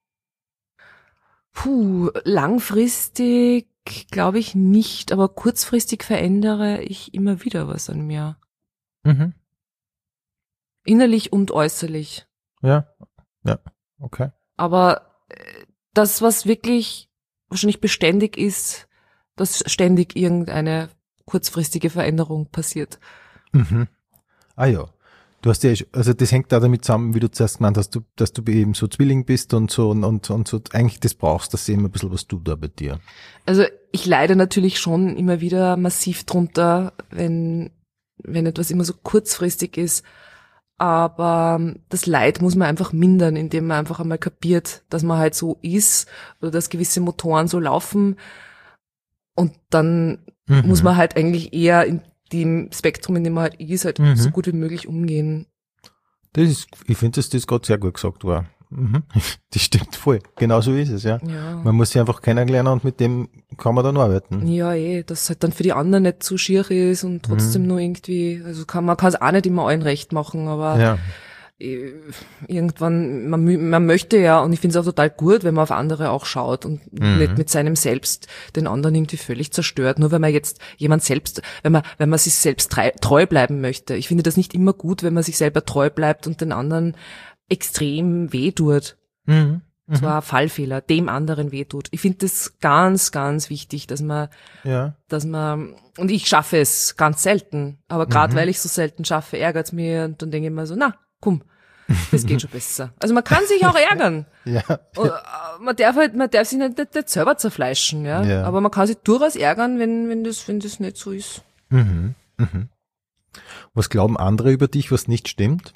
Puh, langfristig glaube ich nicht, aber kurzfristig verändere ich immer wieder was an mir. Mhm. Innerlich und äußerlich. Ja. Ja. Okay. Aber äh, das, was wirklich wahrscheinlich beständig ist, dass ständig irgendeine kurzfristige Veränderung passiert. Mhm. Ah ja. Du hast ja, also das hängt da damit zusammen, wie du zuerst gemeint hast, du, dass du eben so Zwilling bist und so und, und, und so eigentlich das brauchst, dass eben ein bisschen was tut da bei dir. Also ich leide natürlich schon immer wieder massiv drunter, wenn, wenn etwas immer so kurzfristig ist. Aber das Leid muss man einfach mindern, indem man einfach einmal kapiert, dass man halt so ist oder dass gewisse Motoren so laufen. Und dann Mhm. muss man halt eigentlich eher in dem Spektrum, in dem man halt ist, halt Mhm. so gut wie möglich umgehen. Das ist, ich finde, dass das gerade sehr gut gesagt war. Mhm. Das stimmt voll. Genau so ist es, ja. Ja. Man muss sich einfach kennenlernen und mit dem kann man dann arbeiten. Ja, eh, dass es halt dann für die anderen nicht zu schier ist und trotzdem Mhm. nur irgendwie, also kann man kann es auch nicht immer allen recht machen, aber Ja. äh, irgendwann, man, mü- man möchte ja, und ich finde es auch total gut, wenn man auf andere auch schaut und Mhm. nicht mit seinem Selbst den anderen irgendwie völlig zerstört, nur wenn man jetzt jemand selbst, wenn man, wenn man sich selbst treu, treu bleiben möchte. Ich finde das nicht immer gut, wenn man sich selber treu bleibt und den anderen extrem weh tut. Mhm. Das war ein Fallfehler, dem anderen weh tut. Ich finde das ganz, ganz wichtig, dass man Ja. dass man, und ich schaffe es ganz selten, aber gerade weil ich so selten schaffe, ärgert's mir und dann denke ich mir so, na, komm, das geht schon besser. Also man kann sich auch ärgern. Ja. Und, äh, man darf halt, man darf sich nicht, nicht, nicht selber zerfleischen, ja? Ja. Aber man kann sich durchaus ärgern, wenn, wenn das, wenn das nicht so ist. Mhm. Mhm. Was glauben andere über dich, was nicht stimmt?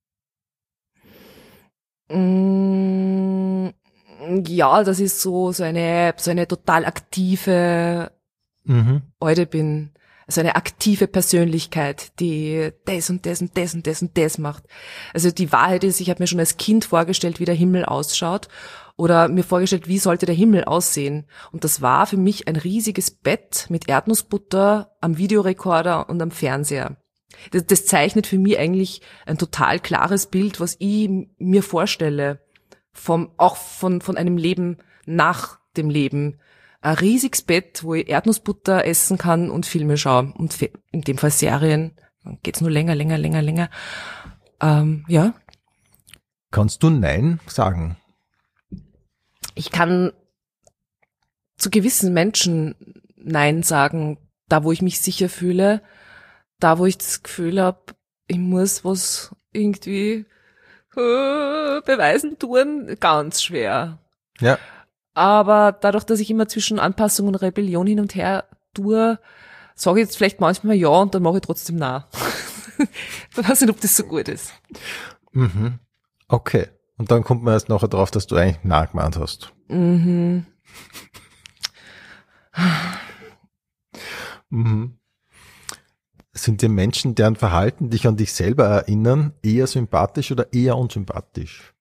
Mm, ja, das ist so, so eine, so eine total aktive Mhm. heute bin, also eine aktive Persönlichkeit, die das und das und das und das und das macht. Also die Wahrheit ist, ich habe mir schon als Kind vorgestellt, wie der Himmel ausschaut oder mir vorgestellt, wie sollte der Himmel aussehen. Und das war für mich ein riesiges Bett mit Erdnussbutter am Videorekorder und am Fernseher. Das, das zeichnet für mich eigentlich ein total klares Bild, was ich mir vorstelle, vom, auch von, von einem Leben nach dem Leben. Ein riesiges Bett, wo ich Erdnussbutter essen kann und Filme schaue. Und Fe- in dem Fall Serien. Dann geht's nur länger, länger, länger, länger. Ähm, ja, Kannst du Nein sagen? ich kann zu gewissen Menschen Nein sagen, da wo ich mich sicher fühle, da wo ich das Gefühl habe, ich muss was irgendwie äh, beweisen tun, ganz schwer. Ja. Aber dadurch, dass ich immer zwischen Anpassung und Rebellion hin und her tue, sage ich jetzt vielleicht manchmal ja und dann mache ich trotzdem nein. Ich weiß nicht, ob das so gut ist. Mhm. Okay. Und dann kommt man erst nachher drauf, dass du eigentlich Nein gemeint hast. Mhm. Mhm. Sind die Menschen, deren Verhalten dich an dich selber erinnern, eher sympathisch oder eher unsympathisch?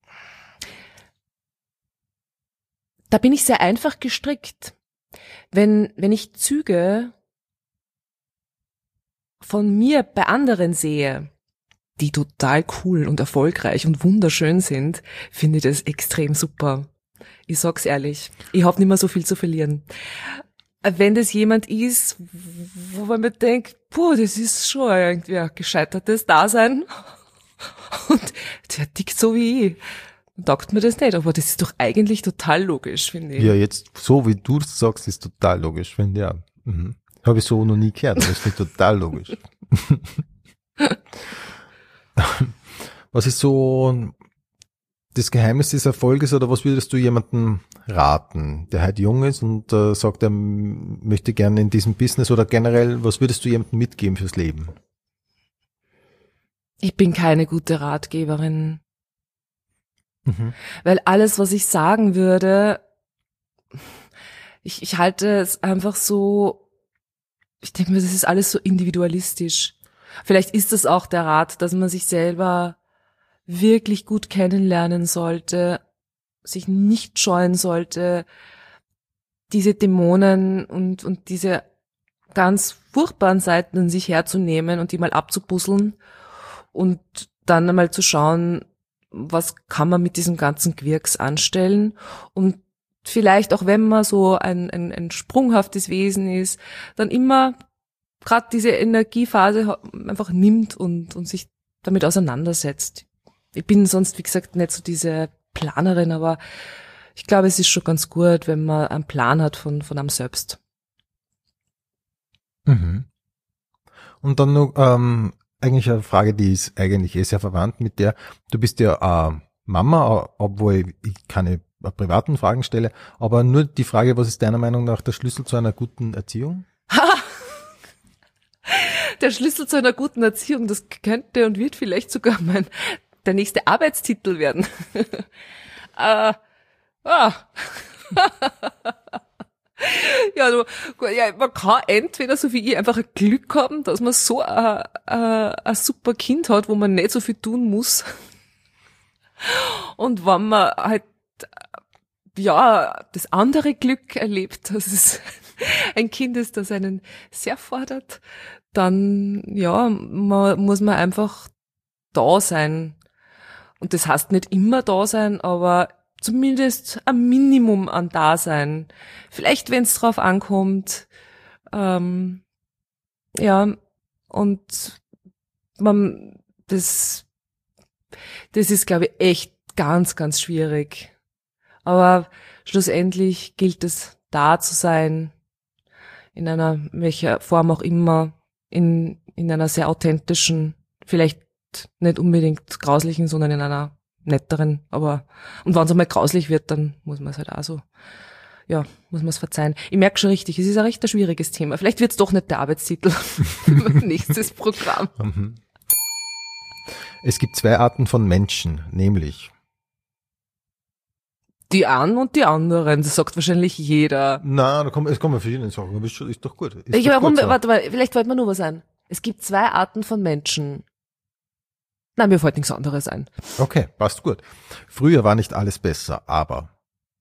Da bin ich sehr einfach gestrickt. Wenn, wenn ich Züge von mir bei anderen sehe, die total cool und erfolgreich und wunderschön sind, finde ich das extrem super. Ich sag's ehrlich, ich hab nicht mehr so viel zu verlieren. Wenn das jemand ist, wo man mir denkt, puh, das ist schon irgendwie ein gescheitertes Dasein und der tickt so wie ich, dann taugt mir das nicht, aber das ist doch eigentlich total logisch, finde ich. Ja, jetzt, so wie du es sagst, ist total logisch, finde ich. Ja. Mhm. Habe ich so noch nie gehört, aber das ist total logisch. Was ist so das Geheimnis des Erfolges oder was würdest du jemandem raten, der halt jung ist und äh, sagt, er möchte gerne in diesem Business oder generell, was würdest du jemandem mitgeben fürs Leben? Ich bin keine gute Ratgeberin, Mhm. weil alles, was ich sagen würde, ich, ich halte es einfach so, ich denke mir, das ist alles so individualistisch. Vielleicht ist das auch der Rat, dass man sich selber wirklich gut kennenlernen sollte, sich nicht scheuen sollte, diese Dämonen und, und diese ganz furchtbaren Seiten in sich herzunehmen und die mal abzupuzzeln und dann einmal zu schauen, was kann man mit diesem ganzen Gewirks anstellen und vielleicht auch wenn man so ein, ein, ein sprunghaftes Wesen ist, dann immer gerade diese Energiephase einfach nimmt und, und sich damit auseinandersetzt. Ich bin sonst, wie gesagt, nicht so diese Planerin, aber ich glaube, es ist schon ganz gut, wenn man einen Plan hat von, von einem selbst. Mhm. Und dann noch ähm, eigentlich eine Frage, die ist eigentlich eh sehr verwandt mit der, du bist ja äh, Mama, obwohl ich keine privaten Fragen stelle, aber nur die Frage, was ist deiner Meinung nach der Schlüssel zu einer guten Erziehung? Der Schlüssel zu einer guten Erziehung, das könnte und wird vielleicht sogar mein der nächste Arbeitstitel werden. äh, ah. ja, du, ja, man kann entweder so wie ich einfach ein Glück haben, dass man so ein, ein, ein super Kind hat, wo man nicht so viel tun muss. Und wenn man halt ja das andere Glück erlebt, dass es ein Kind ist, das einen sehr fordert, dann ja, man, muss man einfach da sein. Und das heißt nicht immer da sein, aber zumindest ein Minimum an Dasein. Vielleicht, wenn es drauf ankommt. Ähm, ja, und man, das, das ist, glaube ich, echt ganz, ganz schwierig. Aber schlussendlich gilt es, da zu sein, in einer, welcher Form auch immer, in, in einer sehr authentischen, vielleicht nicht unbedingt grauslichen, sondern in einer netteren, aber, und wenn es einmal grauslich wird, dann muss man es halt auch so, ja, muss man es verzeihen. Ich merke schon richtig, es ist ein recht ein schwieriges Thema. Vielleicht wird es doch nicht der Arbeitstitel für mein nächstes Programm. Mhm. Es gibt zwei Arten von Menschen, nämlich Die einen und die anderen, das sagt wahrscheinlich jeder. Na, da kommen, es kommen verschiedene Sachen, aber ist, schon, ist doch gut. Ist Ich, doch warum, gut so. warte, warte, vielleicht fällt mir nur was ein. Es gibt zwei Arten von Menschen. Nein, mir fällt nichts anderes ein. Okay, passt gut. Früher war nicht alles besser, aber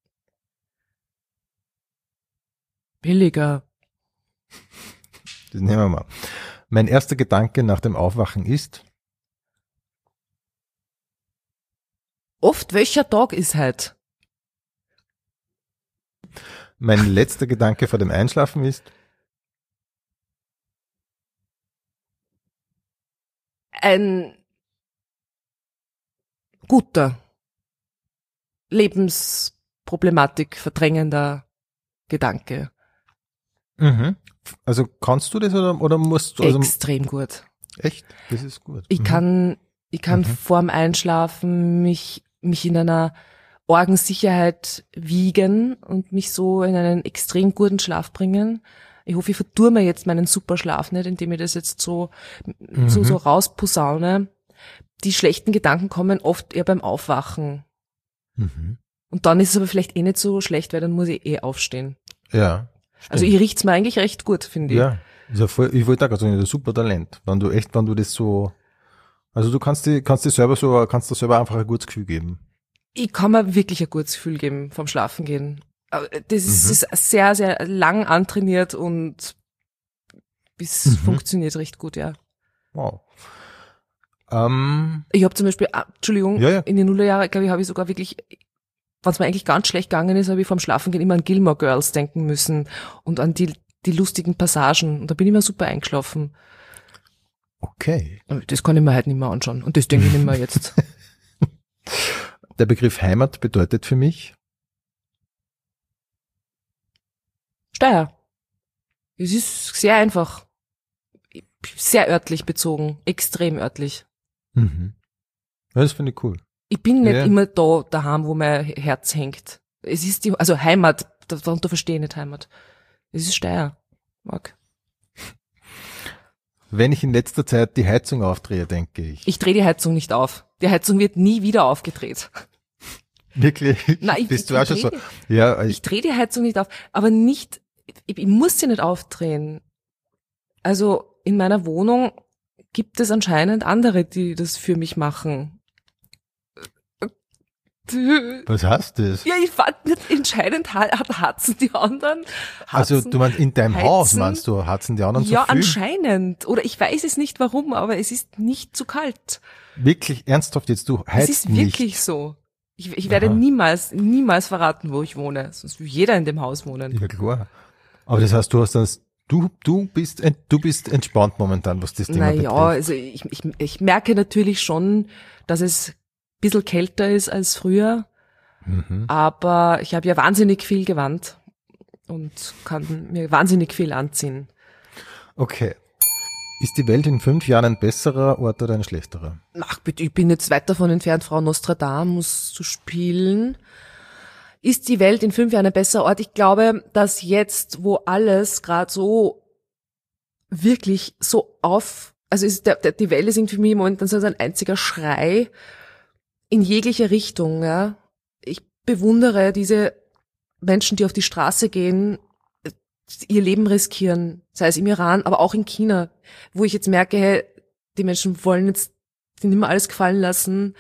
Billiger. das nehmen wir mal. Mein erster Gedanke nach dem Aufwachen ist, Oft, welcher Tag ist heute? mein letzter Gedanke vor dem Einschlafen ist, Ein guter, Lebensproblematik verdrängender Gedanke. mhm. Also kannst du das oder, oder musst du, also Extrem gut. echt? Das ist gut. Ich Mhm. kann, ich kann Mhm. vorm Einschlafen mich, mich in einer Orgensicherheit wiegen und mich so in einen extrem guten Schlaf bringen. Ich hoffe, ich vertue mir jetzt meinen super Schlaf nicht, indem ich das jetzt so, so, Mhm. so rausposaune. Die schlechten Gedanken kommen oft eher beim Aufwachen. Mhm. Und dann ist es aber vielleicht eh nicht so schlecht, weil dann muss ich eh aufstehen. Ja. Also stimmt. ich riecht's mir eigentlich recht gut, finde ich. Ja, Also voll, ich wollte auch gerade sagen, das ist ein super Talent. Wenn du echt, wenn du das so, also du kannst dir, kannst dir selber so, kannst dir selber einfach ein gutes Gefühl geben. Ich kann mir wirklich ein gutes Gefühl geben vom Schlafengehen. Aber das Mhm. ist sehr, sehr lang antrainiert und es Mhm. funktioniert recht gut, ja. Wow. Ähm, Ich habe zum Beispiel, ah, Entschuldigung, Ja, ja. in den Nullerjahren, glaube ich, habe ich sogar wirklich, was mir eigentlich ganz schlecht gegangen ist, habe ich vom Schlafengehen immer an Gilmore Girls denken müssen und an die, die lustigen Passagen. Und da bin ich immer super eingeschlafen. okay. Das kann ich mir halt nicht mehr anschauen. Und das denke ich nicht mehr jetzt. Der Begriff Heimat bedeutet für mich, Steyr. Es ist sehr einfach. Sehr örtlich bezogen. Extrem örtlich. mhm. Ja, das finde ich cool. Ich bin nicht Ja. immer da daheim, wo mein Herz hängt. Es ist die, also Heimat, darunter verstehe ich nicht Heimat. Es ist Steyr. Marc. Wenn ich in letzter Zeit die Heizung aufdrehe, denke ich. Ich drehe die Heizung nicht auf. Die Heizung wird nie wieder aufgedreht. Wirklich? Nein, ich, Bist ich, du auch schon ich, so? dreh, Ja, ich ich, drehe die Heizung nicht auf, aber nicht, ich, ich muss sie nicht aufdrehen. Also in meiner Wohnung gibt es anscheinend andere, die das für mich machen. was heißt das? Ja, ich fand nicht entscheidend, ha- hatzen die anderen. Also Hatzen, du meinst, in deinem heizen. Haus meinst du, hatzen die anderen Ja, so viel? anscheinend. Oder ich weiß es nicht warum, aber es ist nicht zu kalt. Wirklich ernsthaft jetzt, du Es heizt ist nicht. wirklich so. Ich, ich werde Aha. niemals, niemals verraten, wo ich wohne. Sonst will jeder in dem Haus wohnen. Ja, klar. Aber das heißt, du hast das, du, du bist, ent- du bist entspannt momentan, was das Thema Naja, betrifft. also ich, ich, ich merke natürlich schon, dass es ein bisschen kälter ist als früher. Mhm. Aber ich habe ja wahnsinnig viel gewandt und kann mir wahnsinnig viel anziehen. Okay. Ist die Welt in fünf Jahren ein besserer Ort oder ein schlechterer? Ach bitte, ich bin jetzt weit davon entfernt, Frau Nostradamus zu spielen. Ist die Welt in fünf Jahren ein besserer Ort? Ich glaube, dass jetzt, wo alles gerade so wirklich so auf, also ist der, der, die Welt ist irgendwie für mich momentan so ein einziger Schrei in jeglicher Richtung. Ja. Ich bewundere diese Menschen, die auf die Straße gehen, ihr Leben riskieren, sei es im Iran, aber auch in China, wo ich jetzt merke, hey, die Menschen wollen jetzt nicht mehr alles gefallen lassen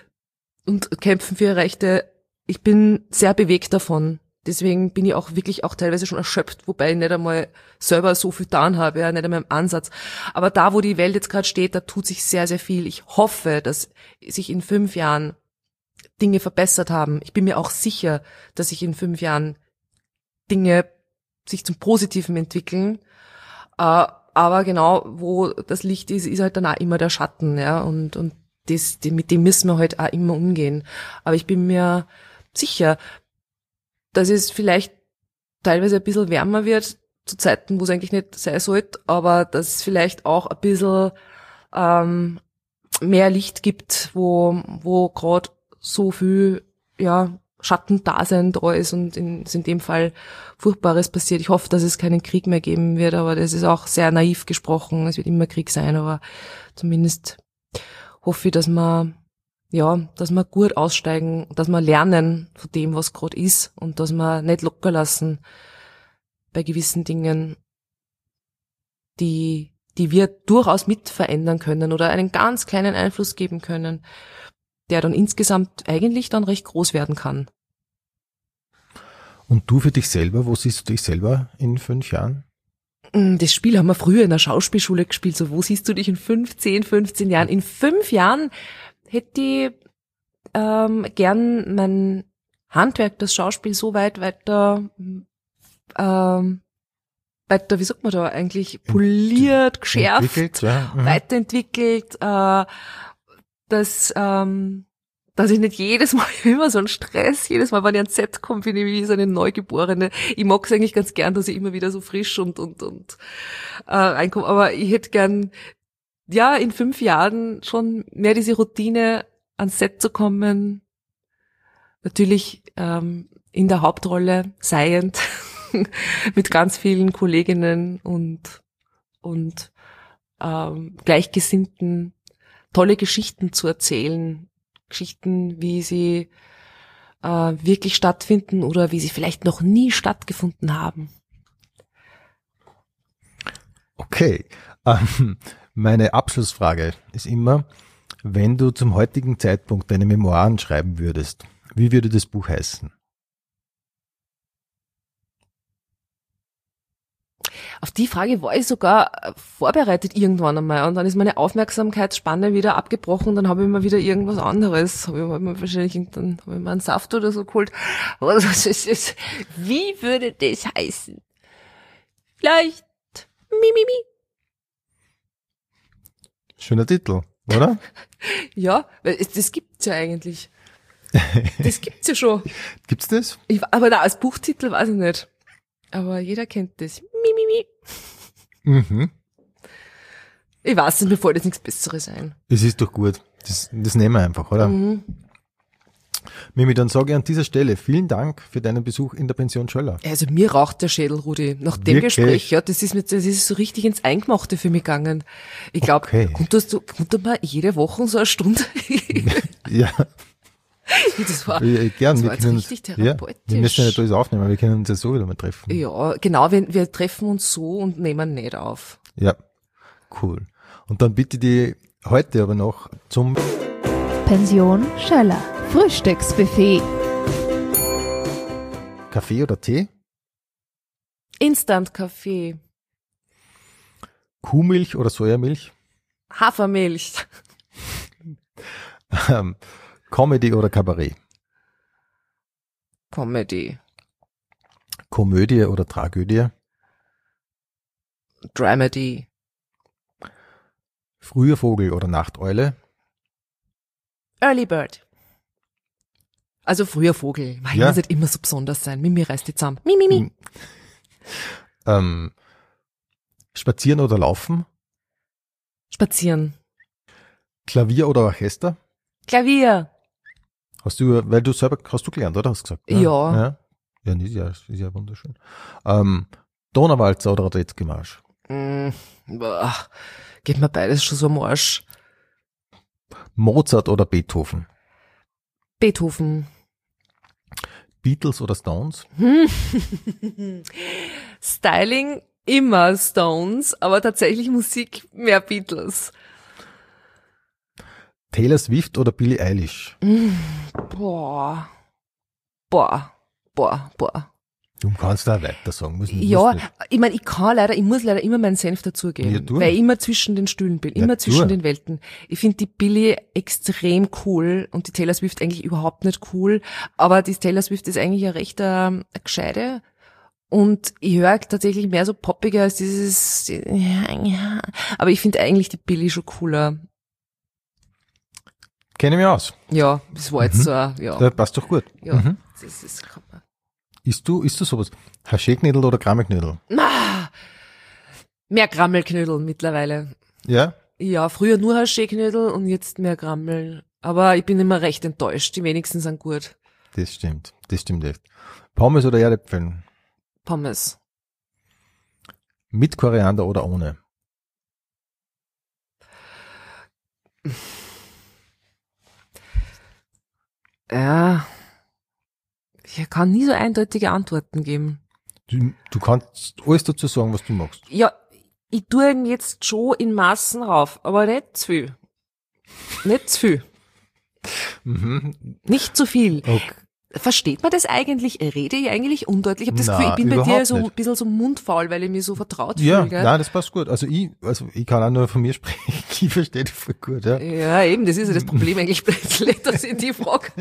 und kämpfen für ihre Rechte. Ich bin sehr bewegt davon. Deswegen bin ich auch wirklich auch teilweise schon erschöpft, wobei ich nicht einmal selber so viel getan habe, ja, nicht einmal im Ansatz. Aber da, wo die Welt jetzt gerade steht, da tut sich sehr, sehr viel. Ich hoffe, dass sich in fünf Jahren Dinge verbessert haben. Ich bin mir auch sicher, dass sich in fünf Jahren Dinge sich zum Positiven entwickeln. Äh, aber genau, wo das Licht ist, ist halt dann auch immer der Schatten, ja, und, und das, mit dem müssen wir halt auch immer umgehen. Aber ich bin mir sicher, dass es vielleicht teilweise ein bisschen wärmer wird, zu Zeiten, wo es eigentlich nicht sein sollte, aber dass es vielleicht auch ein bisschen ähm, mehr Licht gibt, wo, wo gerade so viel, ja, Schattendasein da ist und in, in dem Fall Furchtbares passiert. Ich hoffe, dass es keinen Krieg mehr geben wird, aber das ist auch sehr naiv gesprochen. Es wird immer Krieg sein, aber zumindest hoffe ich, dass wir, ja, dass wir gut aussteigen, dass wir lernen von dem, was gerade ist und dass wir nicht locker lassen bei gewissen Dingen, die, die wir durchaus mit verändern können oder einen ganz kleinen Einfluss geben können, der dann insgesamt eigentlich dann recht groß werden kann. Und du für dich selber, wo siehst du dich selber in fünf Jahren? Das Spiel haben wir früher in der Schauspielschule gespielt. So, wo siehst du dich in fünf, zehn, fünfzehn Jahren? In fünf Jahren hätte ich ähm, gern mein Handwerk, das Schauspiel so weit weiter, ähm, weiter, wie sagt man da eigentlich, poliert, geschärft, Entwickelt, ja. Mhm. weiterentwickelt, äh, dass, ähm, dass ich nicht jedes Mal immer so einen Stress, jedes Mal, wenn ich ans Set komme, bin ich wie so eine Neugeborene. Ich mag es eigentlich ganz gern, dass ich immer wieder so frisch und und und äh, reinkomme, aber ich hätte gern, ja, in fünf Jahren schon mehr diese Routine, ans Set zu kommen. Natürlich ähm, in der Hauptrolle seiend, mit ganz vielen Kolleginnen und und ähm, Gleichgesinnten, tolle Geschichten zu erzählen. Geschichten, wie sie äh, wirklich stattfinden oder wie sie vielleicht noch nie stattgefunden haben. Okay. Ähm, meine Abschlussfrage ist immer, wenn du zum heutigen Zeitpunkt deine Memoiren schreiben würdest, wie würde das Buch heißen? Auf die Frage war ich sogar äh, vorbereitet irgendwann einmal und dann ist meine Aufmerksamkeitsspanne wieder abgebrochen, dann habe ich mir wieder irgendwas anderes, habe ich mir wahrscheinlich irgendeinen, habe ich mir einen Saft oder so geholt. Also, das ist, ist, wie würde das heißen? Vielleicht Mimimi. Schöner Titel, oder? Ja, weil es- das gibt's ja eigentlich. Das gibt's ja schon. Gibt's das? Ich, aber da als Buchtitel weiß ich nicht. Aber jeder kennt das. Mimimi. Mhm. Ich weiß nicht, mir fällt jetzt nichts Besseres ein. Es ist doch gut. Das, das nehmen wir einfach, oder? Mhm. Mimi, dann sage ich an dieser Stelle vielen Dank für deinen Besuch in der Pension Schöller. Also mir raucht der Schädel, Rudi. Nach dem Wirklich? Gespräch, ja, das ist mir, das ist so richtig ins Eingemachte für mich gegangen. Ich glaube, Okay. konntest du, konnte man jede Woche so eine Stunde? Ja, Das war, äh, gern. das Wir war jetzt können richtig uns, ja, therapeutisch. wir müssen ja nicht alles aufnehmen, wir können uns ja so wieder mal treffen. Ja, genau, wir, wir treffen uns so und nehmen nicht auf. Ja, cool. Und dann bitte die heute aber noch zum Pension Schöller. Frühstücksbuffet. Kaffee oder Tee, Instant-Kaffee, Kuhmilch oder Sojamilch, Hafermilch, ähm, Comedy oder Kabarett, Comedy, Komödie oder Tragödie, Dramedy, früher Vogel oder Nachteule, Early Bird. Also früher Vogel. Man Ja. muss nicht immer so besonders sein. Mimi reißt die zusammen. Mimi, Mimi. ähm, Spazieren oder Laufen, Spazieren. Klavier oder Orchester. Klavier. Hast du, weil du selber, hast du gelernt, oder? Hast du gesagt? ne? Ja. Ja, ja, nicht, ja, ist ja wunderschön. Ähm, Donauwalzer oder Radetzky-Marsch. Mm, boah. Geht mir beides schon so am Arsch. Mozart oder Beethoven. Beethoven. Beatles oder Stones. Styling immer Stones, aber tatsächlich Musik mehr Beatles. Taylor Swift oder Billie Eilish. Boah. Boah. Boah. Boah. Du kannst da weiter sagen. Muss, Ja, muss nicht. ich meine, ich kann leider, ich muss leider immer meinen Senf dazugeben, Ja, tu. weil ich immer zwischen den Stühlen bin, Ja, immer tu. zwischen den Welten. Ich finde die Billie extrem cool und die Taylor Swift eigentlich überhaupt nicht cool, aber die Taylor Swift ist eigentlich eine recht äh, eine gescheite und ich höre tatsächlich mehr so poppiger als dieses, aber ich finde eigentlich die Billie schon cooler. Kenne mich aus. Ja, das war jetzt Mhm. so, ein- ja, Das passt doch gut. ja, Mhm. das ist, kann man. Isst du, isst du sowas? Haschee-Knödel oder Krammeknödel? Ah, mehr Grammelknödel mittlerweile. Ja? Ja, früher nur Haschee-Knödel und jetzt mehr Grammel. Aber ich bin immer recht enttäuscht. Die wenigsten sind gut. Das stimmt. Das stimmt echt. Pommes oder Erdäpfeln? Pommes. Mit Koriander oder ohne? Ja. Ich kann nie so eindeutige Antworten geben. Du, du kannst alles dazu sagen, was du magst. Ja, ich tue ihn jetzt schon in Maßen rauf, aber nicht zu viel. Nicht zu viel. Mhm. Nicht zu viel. Okay. Versteht man das eigentlich? Rede ich eigentlich undeutlich? Ich habe das Na, Gefühl, ich bin bei dir überhaupt so ein nicht. bisschen so mundfaul, weil ich mich so vertraut Ja, fühle. Gell? nein, das passt gut. Also ich, also ich kann auch nur von mir sprechen. Ich verstehe das voll gut, ja. Ja, eben, das ist ja das Problem eigentlich plötzlich, dass ich die frage.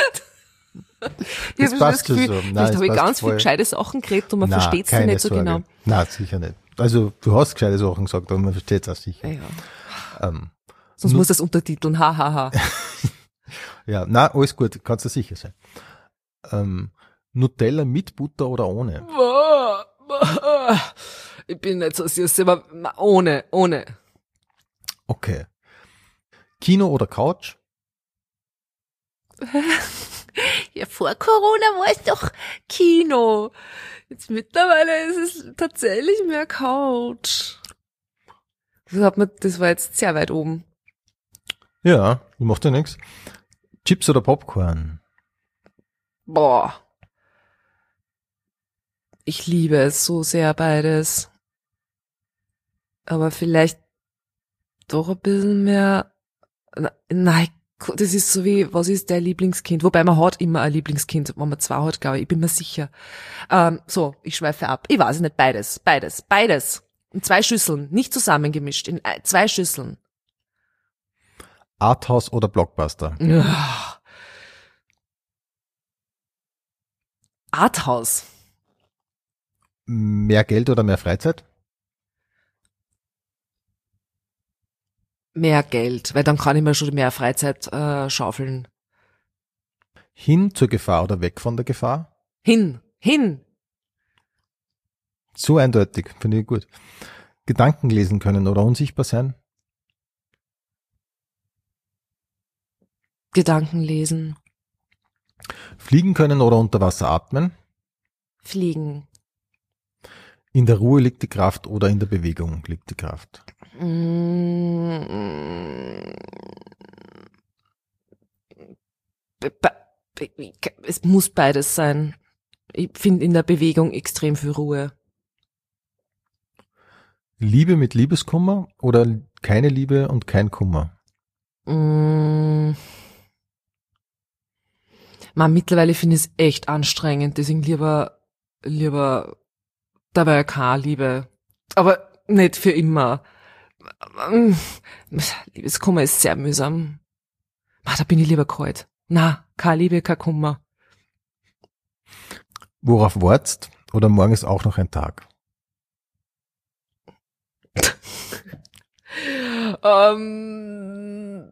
Ich Das habe passt das Gefühl, schon so. Nein, vielleicht das habe ich passt ganz voll. viel gescheite Sachen geredet und man Nein, versteht sie keine nicht so Sorge. genau. Nein, sicher nicht. Also du hast gescheite Sachen gesagt, aber man versteht es auch sicher. Ja. Ähm, Sonst Nu- muss das untertiteln, ha, ha, ha. ja, na, alles gut, kannst du sicher sein. Ähm, Nutella mit Butter oder ohne? Boah, boah. Ich bin nicht so süß, aber ohne, ohne. Okay. Kino oder Couch? Ja, vor Corona war es doch Kino. Jetzt mittlerweile ist es tatsächlich mehr Couch. Das hat man, das war jetzt sehr weit oben. Ja, macht ja nichts. Chips oder Popcorn? Boah. Ich liebe es so sehr beides. aber vielleicht doch ein bisschen mehr, nein, das ist so wie, was ist dein Lieblingskind? Wobei man hat immer ein Lieblingskind, wenn man zwei hat, glaube ich, ich bin mir sicher. Ähm, so, ich schweife ab. Ich weiß nicht, beides, beides, beides. In zwei Schüsseln, nicht zusammengemischt, in zwei Schüsseln. Arthouse oder Blockbuster? Ja. Arthouse. Mehr Geld oder mehr Freizeit? Mehr Geld, weil dann kann ich mir schon mehr Freizeit äh, schaufeln. Hin zur Gefahr oder weg von der Gefahr? Hin, hin. So eindeutig, finde ich gut. Gedanken lesen können oder unsichtbar sein? Gedanken lesen. Fliegen können oder unter Wasser atmen? Fliegen. In der Ruhe liegt die Kraft oder in der Bewegung liegt die Kraft? Es muss beides sein. Ich finde in der Bewegung extrem viel Ruhe. Liebe mit Liebeskummer oder keine Liebe und kein Kummer? Mm. Man, mittlerweile finde ich es echt anstrengend, deswegen lieber, lieber dabei keine Liebe. Aber nicht für immer. Liebeskummer ist sehr mühsam. Da bin ich lieber kalt. Na, keine Liebe, kein Kummer. Worauf wartest? Oder morgen ist auch noch ein Tag? ähm,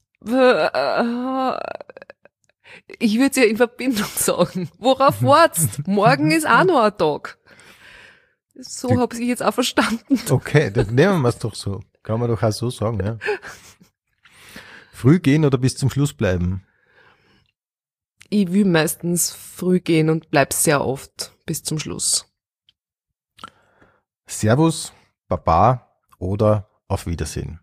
ich würde es ja in Verbindung sagen. Worauf wartest? Morgen ist auch noch ein Tag. So habe ich jetzt auch verstanden. Okay, dann nehmen wir es doch so. Kann man doch auch so sagen, ja. Früh gehen oder bis zum Schluss bleiben? Ich will meistens früh gehen und bleib sehr oft bis zum Schluss. Servus, Baba oder auf Wiedersehen?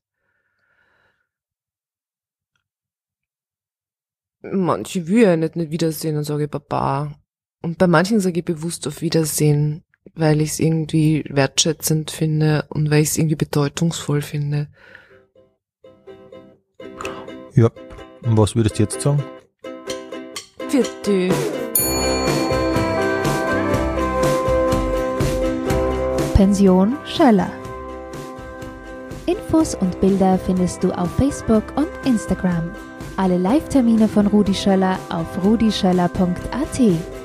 Manche will ja nicht, nicht Wiedersehen und sage Baba. Und bei manchen sage ich bewusst auf Wiedersehen, weil ich es irgendwie wertschätzend finde und weil ich es irgendwie bedeutungsvoll finde. Ja, und was würdest du jetzt sagen? Vierte. Pension Schöller. Infos und Bilder findest du auf Facebook und Instagram. Alle Live-Termine von Rudi Schöller auf rudischöller punkt a t.